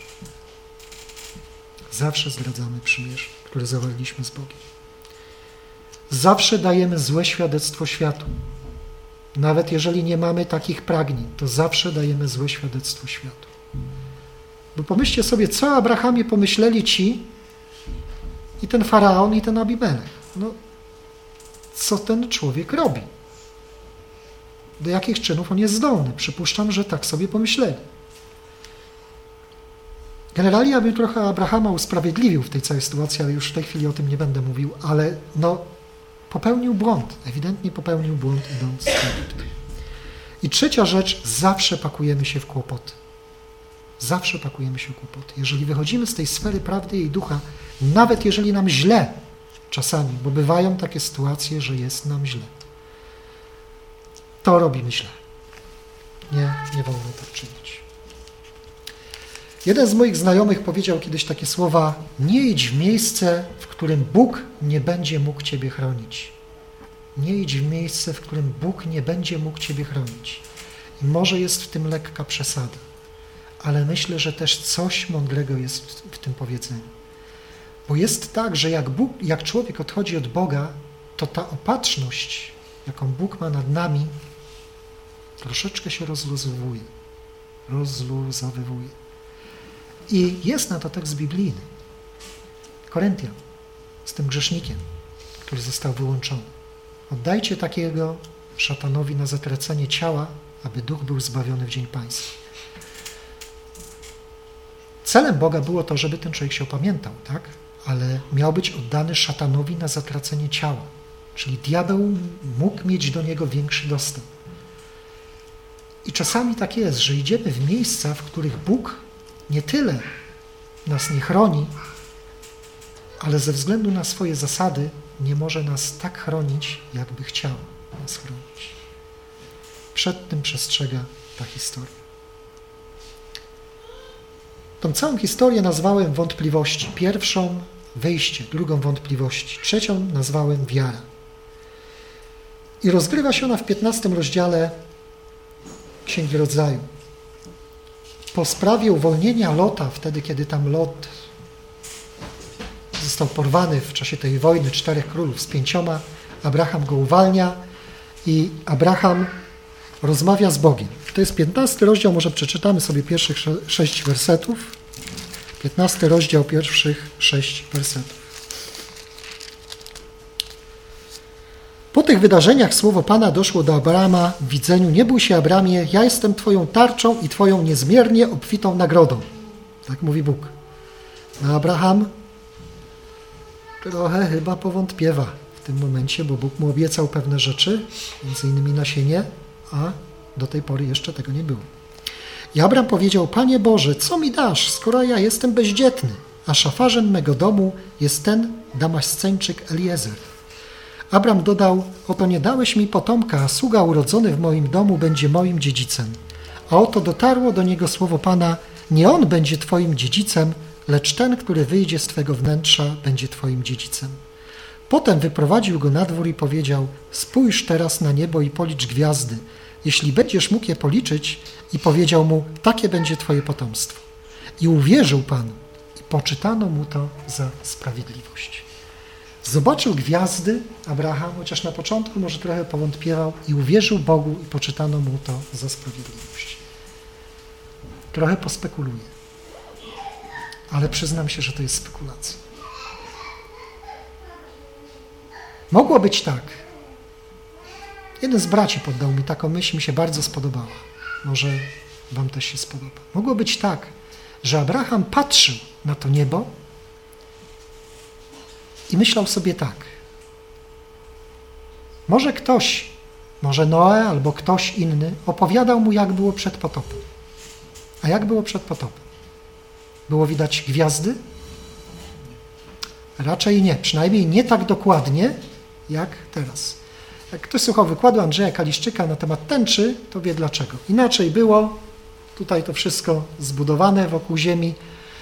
Zawsze zdradzamy przymierze, które zawarliśmy z Bogiem. Zawsze dajemy złe świadectwo światu. Nawet jeżeli nie mamy takich pragnień, to zawsze dajemy złe świadectwo światu. Bo pomyślcie sobie, co o Abrahamie pomyśleli ci i ten faraon, i ten Abimelech. No, co ten człowiek robi? Do jakich czynów on jest zdolny? Przypuszczam, że tak sobie pomyśleli. Generalnie ja bym trochę Abrahama usprawiedliwił w tej całej sytuacji, ale już w tej chwili o tym nie będę mówił, ale no, popełnił błąd. Ewidentnie popełnił błąd, idąc do Egiptu. I trzecia rzecz, zawsze pakujemy się w kłopoty. Zawsze pakujemy się w kłopoty. Jeżeli wychodzimy z tej sfery prawdy i ducha, nawet jeżeli nam źle, Czasami, bo bywają takie sytuacje, że jest nam źle. To robimy źle. Nie, nie wolno tak czynić. Jeden z moich znajomych powiedział kiedyś takie słowa: nie idź w miejsce, w którym Bóg nie będzie mógł ciebie chronić. Nie idź w miejsce, w którym Bóg nie będzie mógł ciebie chronić. I może jest w tym lekka przesada, ale myślę, że też coś mądrego jest w tym powiedzeniu. Bo jest tak, że jak, Bóg, jak człowiek odchodzi od Boga, to ta opatrzność, jaką Bóg ma nad nami, troszeczkę się rozluzowuje. Rozluzowywuje. I jest na to tekst biblijny. Koryntian z tym grzesznikiem, który został wyłączony. Oddajcie takiego szatanowi na zatracenie ciała, aby duch był zbawiony w dzień pański. Celem Boga było to, żeby ten człowiek się opamiętał, tak? Ale miał być oddany szatanowi na zatracenie ciała. Czyli diabeł mógł mieć do niego większy dostęp. I czasami tak jest, że idziemy w miejsca, w których Bóg nie tyle nas nie chroni, ale ze względu na swoje zasady nie może nas tak chronić, jakby chciał nas chronić. Przed tym przestrzega ta historia. Tą całą historię nazwałem wątpliwości. Pierwszą wyjście, drugą wątpliwości, trzecią nazwałem wiara. I rozgrywa się ona w piętnastym rozdziale Księgi Rodzaju. Po sprawie uwolnienia Lota, wtedy kiedy tam Lot został porwany w czasie tej wojny czterech królów z pięcioma, Abraham go uwalnia i Abraham rozmawia z Bogiem. To jest piętnasty rozdział, może przeczytamy sobie pierwszych sześć wersetów. piętnasty rozdział, pierwszych sześć wersetów. Po tych wydarzeniach słowo Pana doszło do Abrama w widzeniu: nie bój się, Abramie, ja jestem Twoją tarczą i Twoją niezmiernie obfitą nagrodą. Tak mówi Bóg. No Abraham trochę chyba powątpiewa w tym momencie, bo Bóg mu obiecał pewne rzeczy, między innymi nasienie, a do tej pory jeszcze tego nie było. I Abram powiedział: Panie Boże, co mi dasz, skoro ja jestem bezdzietny, a szafarzem mego domu jest ten Damasceńczyk Eliezer. Abram dodał: oto nie dałeś mi potomka, a sługa urodzony w moim domu będzie moim dziedzicem. A oto dotarło do niego słowo Pana: nie on będzie twoim dziedzicem, lecz ten, który wyjdzie z twego wnętrza, będzie twoim dziedzicem. Potem wyprowadził go na dwór i powiedział: spójrz teraz na niebo i policz gwiazdy, jeśli będziesz mógł je policzyć. I powiedział mu: takie będzie twoje potomstwo. I uwierzył Panu i poczytano mu to za sprawiedliwość. Zobaczył gwiazdy Abraham, chociaż na początku może trochę powątpiewał, i uwierzył Bogu i poczytano mu to za sprawiedliwość. Trochę pospekuluję, ale przyznam się, że to jest spekulacja. Mogło być tak. Jeden z braci poddał mi taką myśl, mi się bardzo spodobała. Może wam też się spodoba. Mogło być tak, że Abraham patrzył na to niebo i myślał sobie tak: może ktoś, może Noe albo ktoś inny opowiadał mu, jak było przed potopem. A jak było przed potopem? Było widać gwiazdy? Raczej nie, przynajmniej nie tak dokładnie, jak teraz. Jak ktoś słuchał wykładu Andrzeja Kaliszczyka na temat tęczy, to wie dlaczego. Inaczej było, tutaj to wszystko zbudowane wokół Ziemi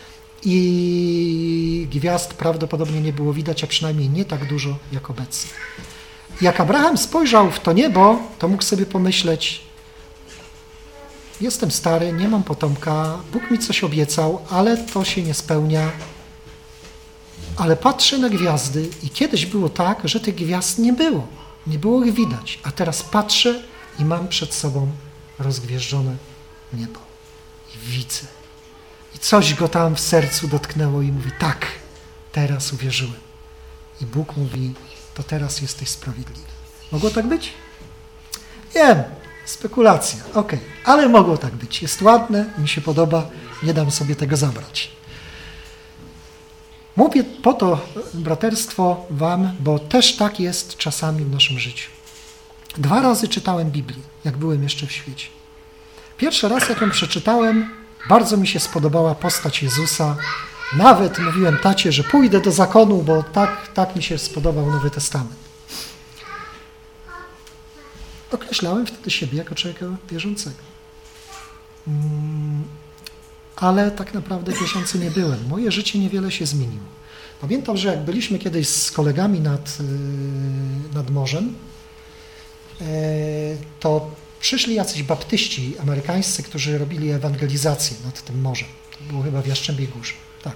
i gwiazd prawdopodobnie nie było widać, a przynajmniej nie tak dużo jak obecnie. Jak Abraham spojrzał w to niebo, to mógł sobie pomyśleć: jestem stary, nie mam potomka, Bóg mi coś obiecał, ale to się nie spełnia. Ale patrzę na gwiazdy i kiedyś było tak, że tych gwiazd nie było. Nie było ich widać, a teraz patrzę i mam przed sobą rozgwieżdżone niebo. I widzę. I coś go tam w sercu dotknęło i mówi: tak, teraz uwierzyłem. I Bóg mówi: to teraz jesteś sprawiedliwy. Mogło tak być? Wiem, spekulacja, okej, okay. Ale mogło tak być. Jest ładne, mi się podoba, nie dam sobie tego zabrać. Mówię po to, braterstwo, wam, bo też tak jest czasami w naszym życiu. Dwa razy czytałem Biblię, jak byłem jeszcze w świecie. Pierwszy raz, jak ją przeczytałem, bardzo mi się spodobała postać Jezusa Nawet mówiłem tacie, że pójdę do zakonu, bo tak, tak mi się spodobał Nowy Testament. Określałem wtedy siebie jako człowieka wierzącego. Ale tak naprawdę wierzący nie byłem. Moje życie niewiele się zmieniło. Pamiętam, że jak byliśmy kiedyś z kolegami nad, nad morzem, to przyszli jacyś baptyści amerykańscy, którzy robili ewangelizację nad tym morzem. To było chyba w Jastrzębiej Górze. Tak.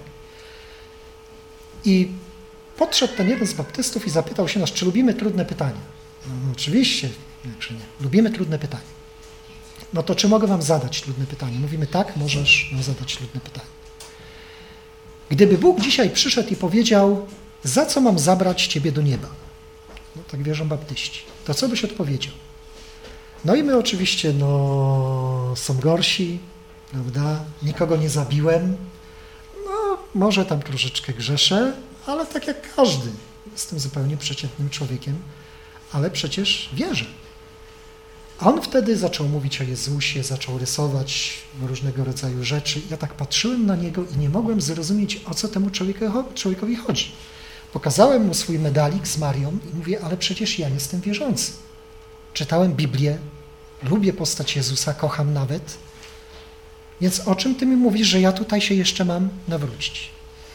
I podszedł ten jeden z baptystów i zapytał się nas, czy lubimy trudne pytania. No, no oczywiście, jakże nie. Lubimy trudne pytania. No to czy mogę wam zadać trudne pytanie? Mówimy tak, możesz nam zadać trudne pytanie. Gdyby Bóg dzisiaj przyszedł i powiedział, za co mam zabrać ciebie do nieba? No tak wierzą baptyści. To co byś odpowiedział? No i my oczywiście, no, są gorsi, prawda? Nikogo nie zabiłem. No, może tam troszeczkę grzeszę, ale tak jak każdy. Jestem zupełnie przeciętnym człowiekiem, ale przecież wierzę. A on wtedy zaczął mówić o Jezusie, zaczął rysować różnego rodzaju rzeczy. Ja tak patrzyłem na niego i nie mogłem zrozumieć, o co temu człowiekowi chodzi. Pokazałem mu swój medalik z Marią i mówię, ale przecież ja jestem wierzący. Czytałem Biblię, lubię postać Jezusa, kocham nawet. Więc o czym ty mi mówisz, że ja tutaj się jeszcze mam nawrócić?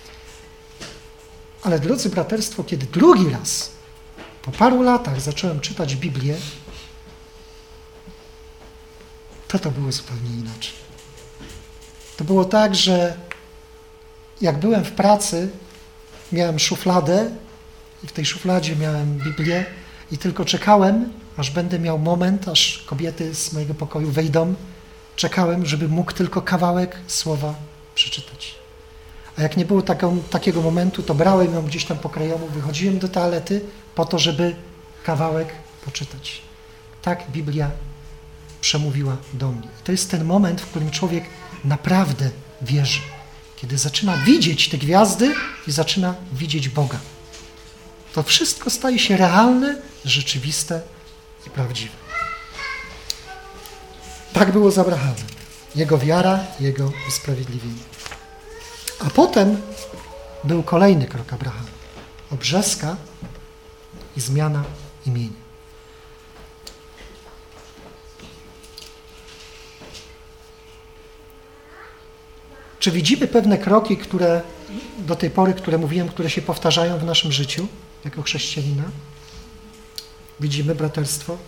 Ale drodzy braterstwo, kiedy drugi raz, po paru latach zacząłem czytać Biblię, to to było zupełnie inaczej. To było tak, że jak byłem w pracy, miałem szufladę i w tej szufladzie miałem Biblię i tylko czekałem, aż będę miał moment, aż kobiety z mojego pokoju wejdą. Czekałem, żeby mógł tylko kawałek słowa przeczytać. A jak nie było taką, takiego momentu, to brałem ją gdzieś tam po krajowemu, wychodziłem do toalety po to, żeby kawałek poczytać. Tak Biblia przemówiła do mnie. I to jest ten moment, w którym człowiek naprawdę wierzy. Kiedy zaczyna widzieć te gwiazdy i zaczyna widzieć Boga. To wszystko staje się realne, rzeczywiste i prawdziwe. Tak było z Abrahamem. Jego wiara, jego usprawiedliwienie. A potem był kolejny krok Abrahama. Obrzeska i zmiana imienia. Czy widzimy pewne kroki, które do tej pory, które mówiłem, które się powtarzają w naszym życiu jako chrześcijanina? Widzimy braterstwo?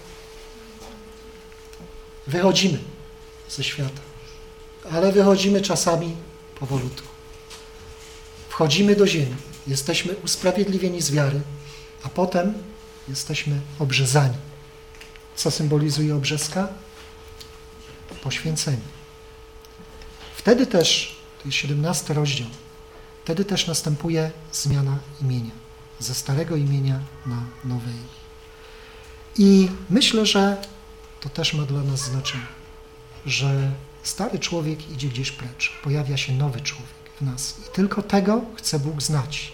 Wychodzimy ze świata, ale wychodzimy czasami powolutku. Wchodzimy do ziemi, jesteśmy usprawiedliwieni z wiary, a potem jesteśmy obrzezani. Co symbolizuje obrzeska? Poświęcenie. Wtedy też, to jest siedemnasty rozdział, wtedy też następuje zmiana imienia. Ze starego imienia na nowe imię. I myślę, że to też ma dla nas znaczenie, że stary człowiek idzie gdzieś precz, pojawia się nowy człowiek w nas i tylko tego chce Bóg znać.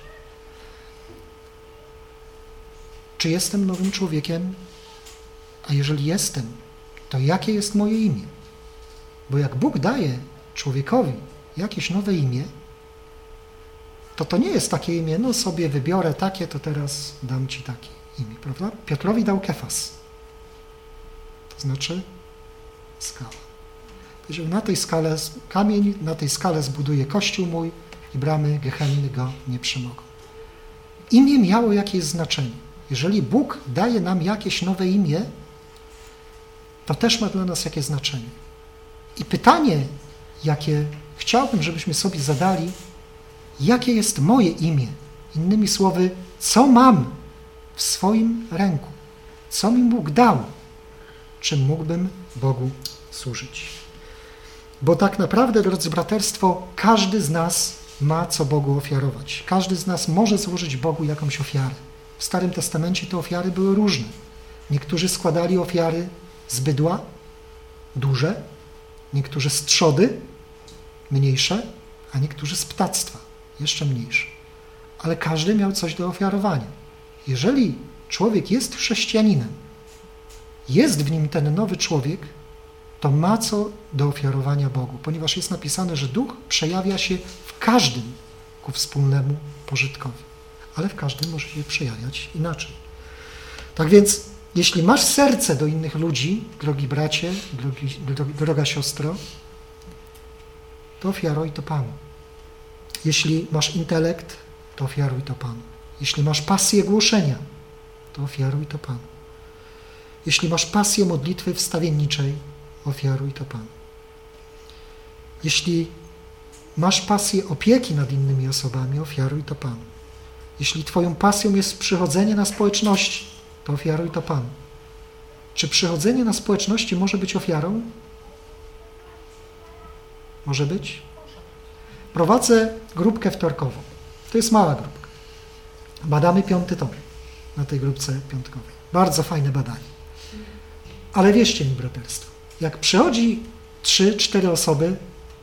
Czy jestem nowym człowiekiem? A jeżeli jestem, to jakie jest moje imię? Bo jak Bóg daje człowiekowi jakieś nowe imię, to to nie jest takie imię, no sobie wybiorę takie, to teraz dam ci takie imię, prawda? Piotrowi dał Kefas, to znaczy skała. Powiedział, na tej skale kamień, na tej skale zbuduję kościół mój i bramy Gehenny go nie przemogą. Imię miało jakieś znaczenie. Jeżeli Bóg daje nam jakieś nowe imię, to też ma dla nas jakieś znaczenie. I pytanie, jakie chciałbym, żebyśmy sobie zadali, jakie jest moje imię? Innymi słowy, co mam w swoim ręku? Co mi Bóg dał? Czym mógłbym Bogu służyć? Bo tak naprawdę, drodzy braterstwo, każdy z nas ma co Bogu ofiarować. Każdy z nas może złożyć Bogu jakąś ofiarę. W Starym Testamencie te ofiary były różne. Niektórzy składali ofiary z bydła, duże, niektórzy z trzody, mniejsze, a niektórzy z ptactwa, jeszcze mniejsze. Ale każdy miał coś do ofiarowania. Jeżeli człowiek jest chrześcijaninem, jest w nim ten nowy człowiek, to ma co do ofiarowania Bogu, ponieważ jest napisane, że Duch przejawia się w każdym, ku wspólnemu pożytkowi. Ale w każdym może się przejawiać inaczej. Tak więc, jeśli masz serce do innych ludzi, drogi bracie, drogi, droga siostro, to ofiaruj to Panu. Jeśli masz intelekt, to ofiaruj to Panu. Jeśli masz pasję głoszenia, to ofiaruj to Panu. Jeśli masz pasję modlitwy wstawienniczej, ofiaruj to Panu. Jeśli masz pasję opieki nad innymi osobami, ofiaruj to Panu. Jeśli twoją pasją jest przychodzenie na społeczności, to ofiaruj to Panu. Czy przychodzenie na społeczności może być ofiarą? Może być? Prowadzę grupkę wtorkową. To jest mała grupka. Badamy piąty tom na tej grupce piątkowej. Bardzo fajne badanie. Ale wierzcie mi, braterstwo, jak przychodzi trzy, cztery osoby,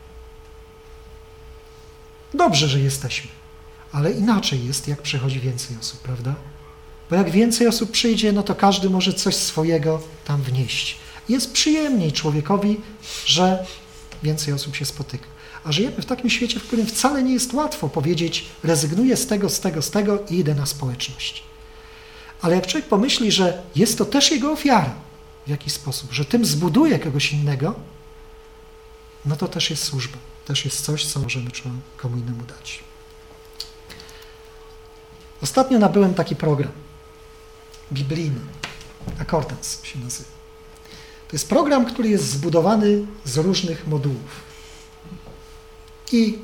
dobrze, że jesteśmy, ale inaczej jest, jak przychodzi więcej osób, prawda? Bo jak więcej osób przyjdzie, no to każdy może coś swojego tam wnieść. Jest przyjemniej człowiekowi, że więcej osób się spotyka. A żyjemy w takim świecie, w którym wcale nie jest łatwo powiedzieć, rezygnuję z tego, z tego, z tego i idę na społeczność. Ale jak człowiek pomyśli, że jest to też jego ofiara w jakiś sposób, że tym zbuduje kogoś innego, no to też jest służba. Też jest coś, co możemy komu innemu dać. Ostatnio nabyłem taki program biblijny, Accordance się nazywa. To jest program, który jest zbudowany z różnych modułów. I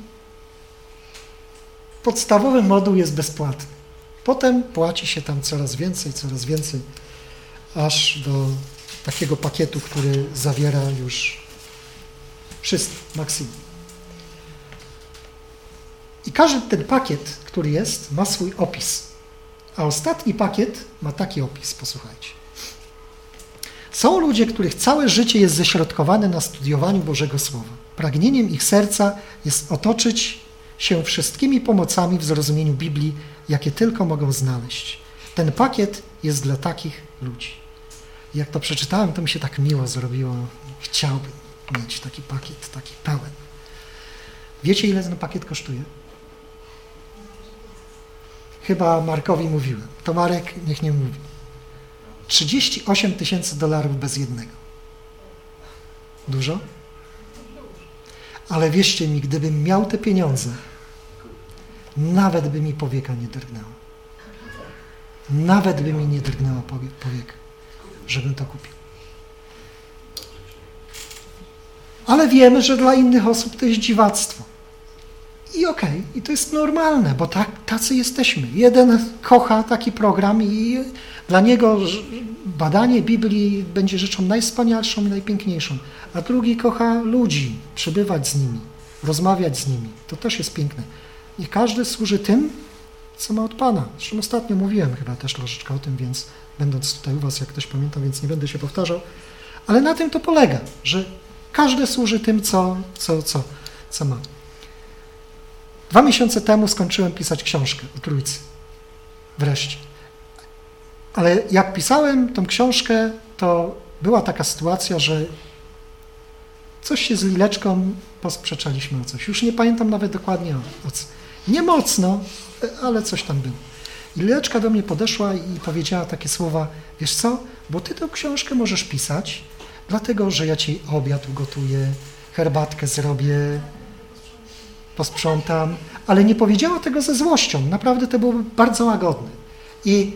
podstawowy moduł jest bezpłatny. Potem płaci się tam coraz więcej, coraz więcej, aż do takiego pakietu, który zawiera już wszystko, maksimum. I każdy ten pakiet, który jest, ma swój opis. A ostatni pakiet ma taki opis, posłuchajcie. Są ludzie, których całe życie jest ześrodkowane na studiowaniu Bożego Słowa. Pragnieniem ich serca jest otoczyć się wszystkimi pomocami w zrozumieniu Biblii, jakie tylko mogą znaleźć. Ten pakiet jest dla takich ludzi. I jak to przeczytałem, to mi się tak miło zrobiło. Chciałbym mieć taki pakiet, taki pełen. Wiecie, ile ten pakiet kosztuje? Chyba Markowi mówiłem. To Marek niech nie mówi. trzydzieści osiem tysięcy dolarów bez jednego. Dużo? Ale wierzcie mi, gdybym miał te pieniądze, nawet by mi powieka nie drgnęła. Nawet by mi nie drgnęła powieka, żebym to kupił. Ale wiemy, że dla innych osób to jest dziwactwo. I okej, okay, i to jest normalne, bo tak, tacy jesteśmy. Jeden kocha taki program i dla niego badanie Biblii będzie rzeczą najwspanialszą i najpiękniejszą, a drugi kocha ludzi, przebywać z nimi, rozmawiać z nimi. To też jest piękne. I każdy służy tym, co ma od Pana. Zresztą ostatnio mówiłem chyba też troszeczkę o tym, więc będąc tutaj u was, jak ktoś pamięta, więc nie będę się powtarzał, ale na tym to polega, że każdy służy tym, co, co, co, co ma. Dwa miesiące temu skończyłem pisać książkę o Trójcy. Wreszcie. Ale jak pisałem tą książkę, to była taka sytuacja, że coś się z Lileczką posprzeczaliśmy o coś. Już nie pamiętam nawet dokładnie o, o co. Nie mocno, ale coś tam było. I Lileczka do mnie podeszła i powiedziała takie słowa, wiesz co, bo ty tę książkę możesz pisać, dlatego, że ja ci obiad ugotuję, herbatkę zrobię, posprzątam, ale nie powiedziała tego ze złością. Naprawdę to było bardzo łagodne. I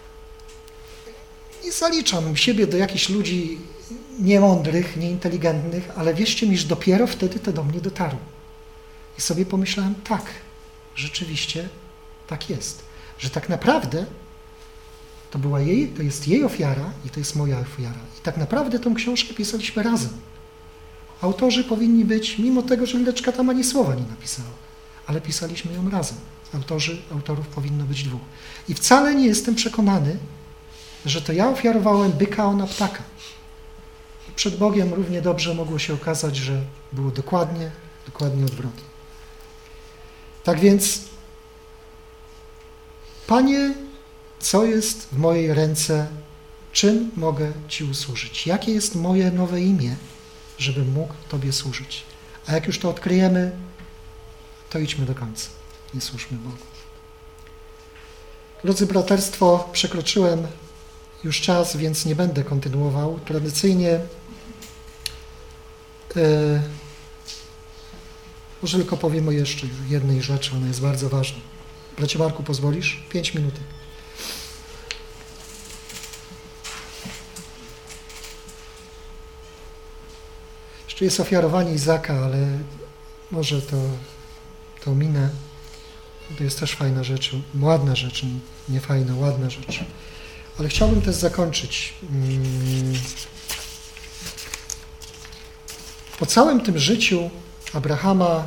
nie zaliczam siebie do jakichś ludzi niemądrych, nieinteligentnych, ale wierzcie mi, że dopiero wtedy to do mnie dotarło. I sobie pomyślałem, tak, rzeczywiście tak jest. Że tak naprawdę to była jej, to jest jej ofiara i to jest moja ofiara. I tak naprawdę tą książkę pisaliśmy razem. Autorzy powinni być, mimo tego, że Lileczka tam ani słowa nie napisała, ale pisaliśmy ją razem. Autorzy, autorów powinno być dwóch. I wcale nie jestem przekonany, że to ja ofiarowałem byka, a ona ptaka. I przed Bogiem równie dobrze mogło się okazać, że było dokładnie, dokładnie odwrotnie. Tak więc, Panie, co jest w mojej ręce, czym mogę Ci usłużyć? Jakie jest moje nowe imię, żebym mógł Tobie służyć? A jak już to odkryjemy, to idźmy do końca. nie służmy Bogu. Drodzy braterstwo, przekroczyłem już czas, więc nie będę kontynuował. Tradycyjnie yy, może tylko powiem o jeszcze jednej rzeczy, ona jest bardzo ważna. Bracie Marku, pozwolisz? Pięć minut. Jeszcze jest ofiarowanie Izaka, ale może to, to minę. To jest też fajna rzecz, ładna rzecz, nie fajna, ładna rzecz. Ale chciałbym też zakończyć. Po całym tym życiu Abrahama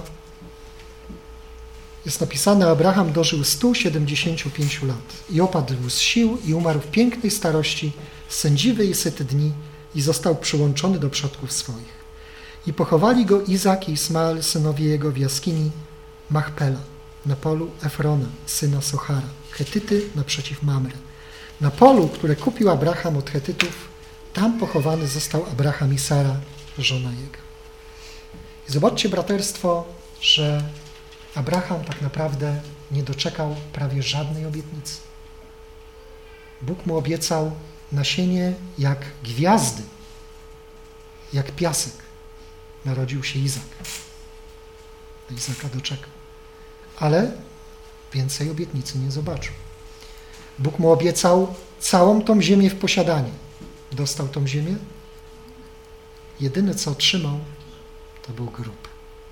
jest napisane, Abraham dożył stu siedemdziesięciu pięciu lat i opadł z sił i umarł w pięknej starości, sędziwy i syty dni i został przyłączony do przodków swoich. I pochowali go Izak i Ismael, synowie jego, w jaskini Machpela, na polu Efrona, syna Sochara, Chetyty naprzeciw Mamre. Na polu, które kupił Abraham od Chetytów, tam pochowany został Abraham i Sara, żona jego. I zobaczcie, braterstwo, że Abraham tak naprawdę nie doczekał prawie żadnej obietnicy. Bóg mu obiecał nasienie jak gwiazdy, jak piasek. Narodził się Izak. Do Izaka doczekał. Ale więcej obietnicy nie zobaczył. Bóg mu obiecał całą tą ziemię w posiadanie. Dostał tą ziemię. Jedyne, co otrzymał, to był grób.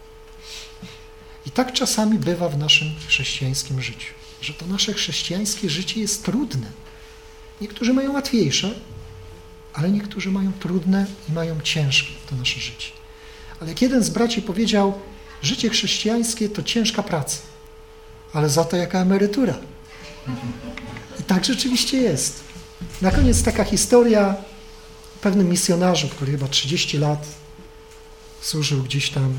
I tak czasami bywa w naszym chrześcijańskim życiu, że to nasze chrześcijańskie życie jest trudne. Niektórzy mają łatwiejsze, ale niektórzy mają trudne i mają ciężkie to nasze życie. Ale jak jeden z braci powiedział, życie chrześcijańskie to ciężka praca, ale za to jaka emerytura. I tak rzeczywiście jest. Na koniec taka historia o pewnym misjonarzu, który chyba trzydzieści lat służył gdzieś tam,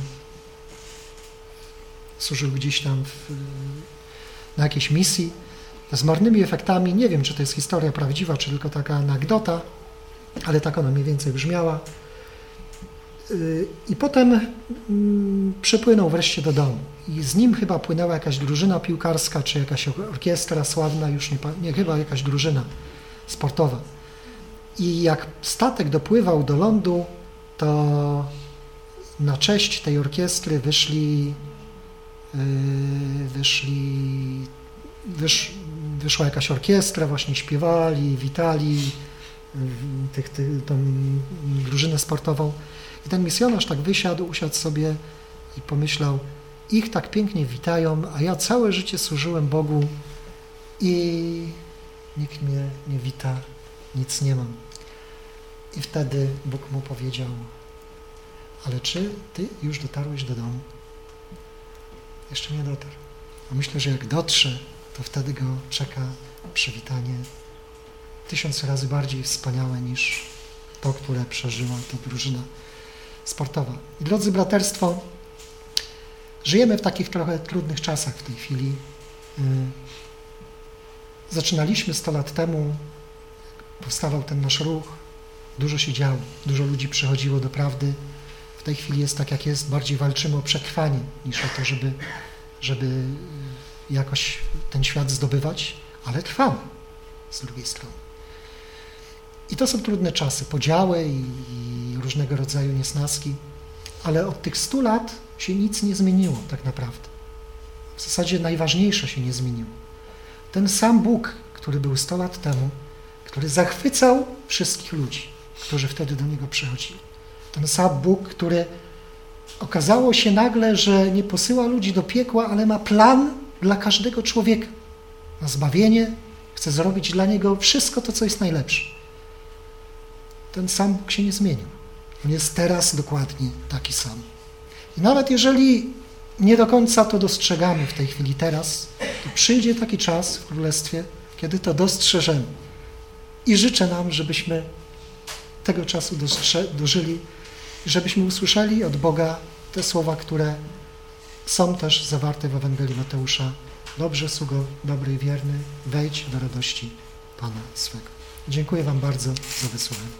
służył gdzieś tam w, na jakiejś misji z marnymi efektami. Nie wiem, czy to jest historia prawdziwa, czy tylko taka anegdota, ale tak ona mniej więcej brzmiała. I potem przypłynął wreszcie do domu. I z nim chyba płynęła jakaś drużyna piłkarska, czy jakaś orkiestra sławna, już nie, nie chyba jakaś drużyna sportowa. I jak statek dopływał do lądu, to na cześć tej orkiestry wyszli, wyszli, wysz, wyszła jakaś orkiestra, właśnie śpiewali, witali tych, tych, tą drużynę sportową. I ten misjonarz tak wysiadł, usiadł sobie i pomyślał, ich tak pięknie witają, a ja całe życie służyłem Bogu i nikt mnie nie wita, nic nie mam. I wtedy Bóg mu powiedział, ale czy ty już dotarłeś do domu? Jeszcze nie dotarł. A myślę, że jak dotrze, to wtedy go czeka przywitanie tysiąc razy bardziej wspaniałe niż to, które przeżyła ta drużyna sportowa. I drodzy braterstwo, żyjemy w takich trochę trudnych czasach w tej chwili. Zaczynaliśmy sto lat temu, powstawał ten nasz ruch, dużo się działo, dużo ludzi przychodziło do prawdy. W tej chwili jest tak, jak jest, bardziej walczymy o przetrwanie niż o to, żeby, żeby jakoś ten świat zdobywać, ale trwamy z drugiej strony. I to są trudne czasy, podziały i, i różnego rodzaju niesnaski, ale od tych stu lat się nic nie zmieniło tak naprawdę. W zasadzie najważniejsze się nie zmieniło. Ten sam Bóg, który był sto lat temu, który zachwycał wszystkich ludzi, którzy wtedy do Niego przychodzili. Ten sam Bóg, który okazało się nagle, że nie posyła ludzi do piekła, ale ma plan dla każdego człowieka. Na zbawienie, chce zrobić dla niego wszystko to, co jest najlepsze. Ten sam Bóg się nie zmienił. On jest teraz dokładnie taki sam. I nawet jeżeli nie do końca to dostrzegamy w tej chwili teraz, to przyjdzie taki czas w Królestwie, kiedy to dostrzeżemy. I życzę nam, żebyśmy tego czasu dostrze- dożyli, żebyśmy usłyszeli od Boga te słowa, które są też zawarte w Ewangelii Mateusza. Dobrze, sługo, dobry i wierny, wejdź do radości Pana swego. Dziękuję Wam bardzo za wysłuchanie.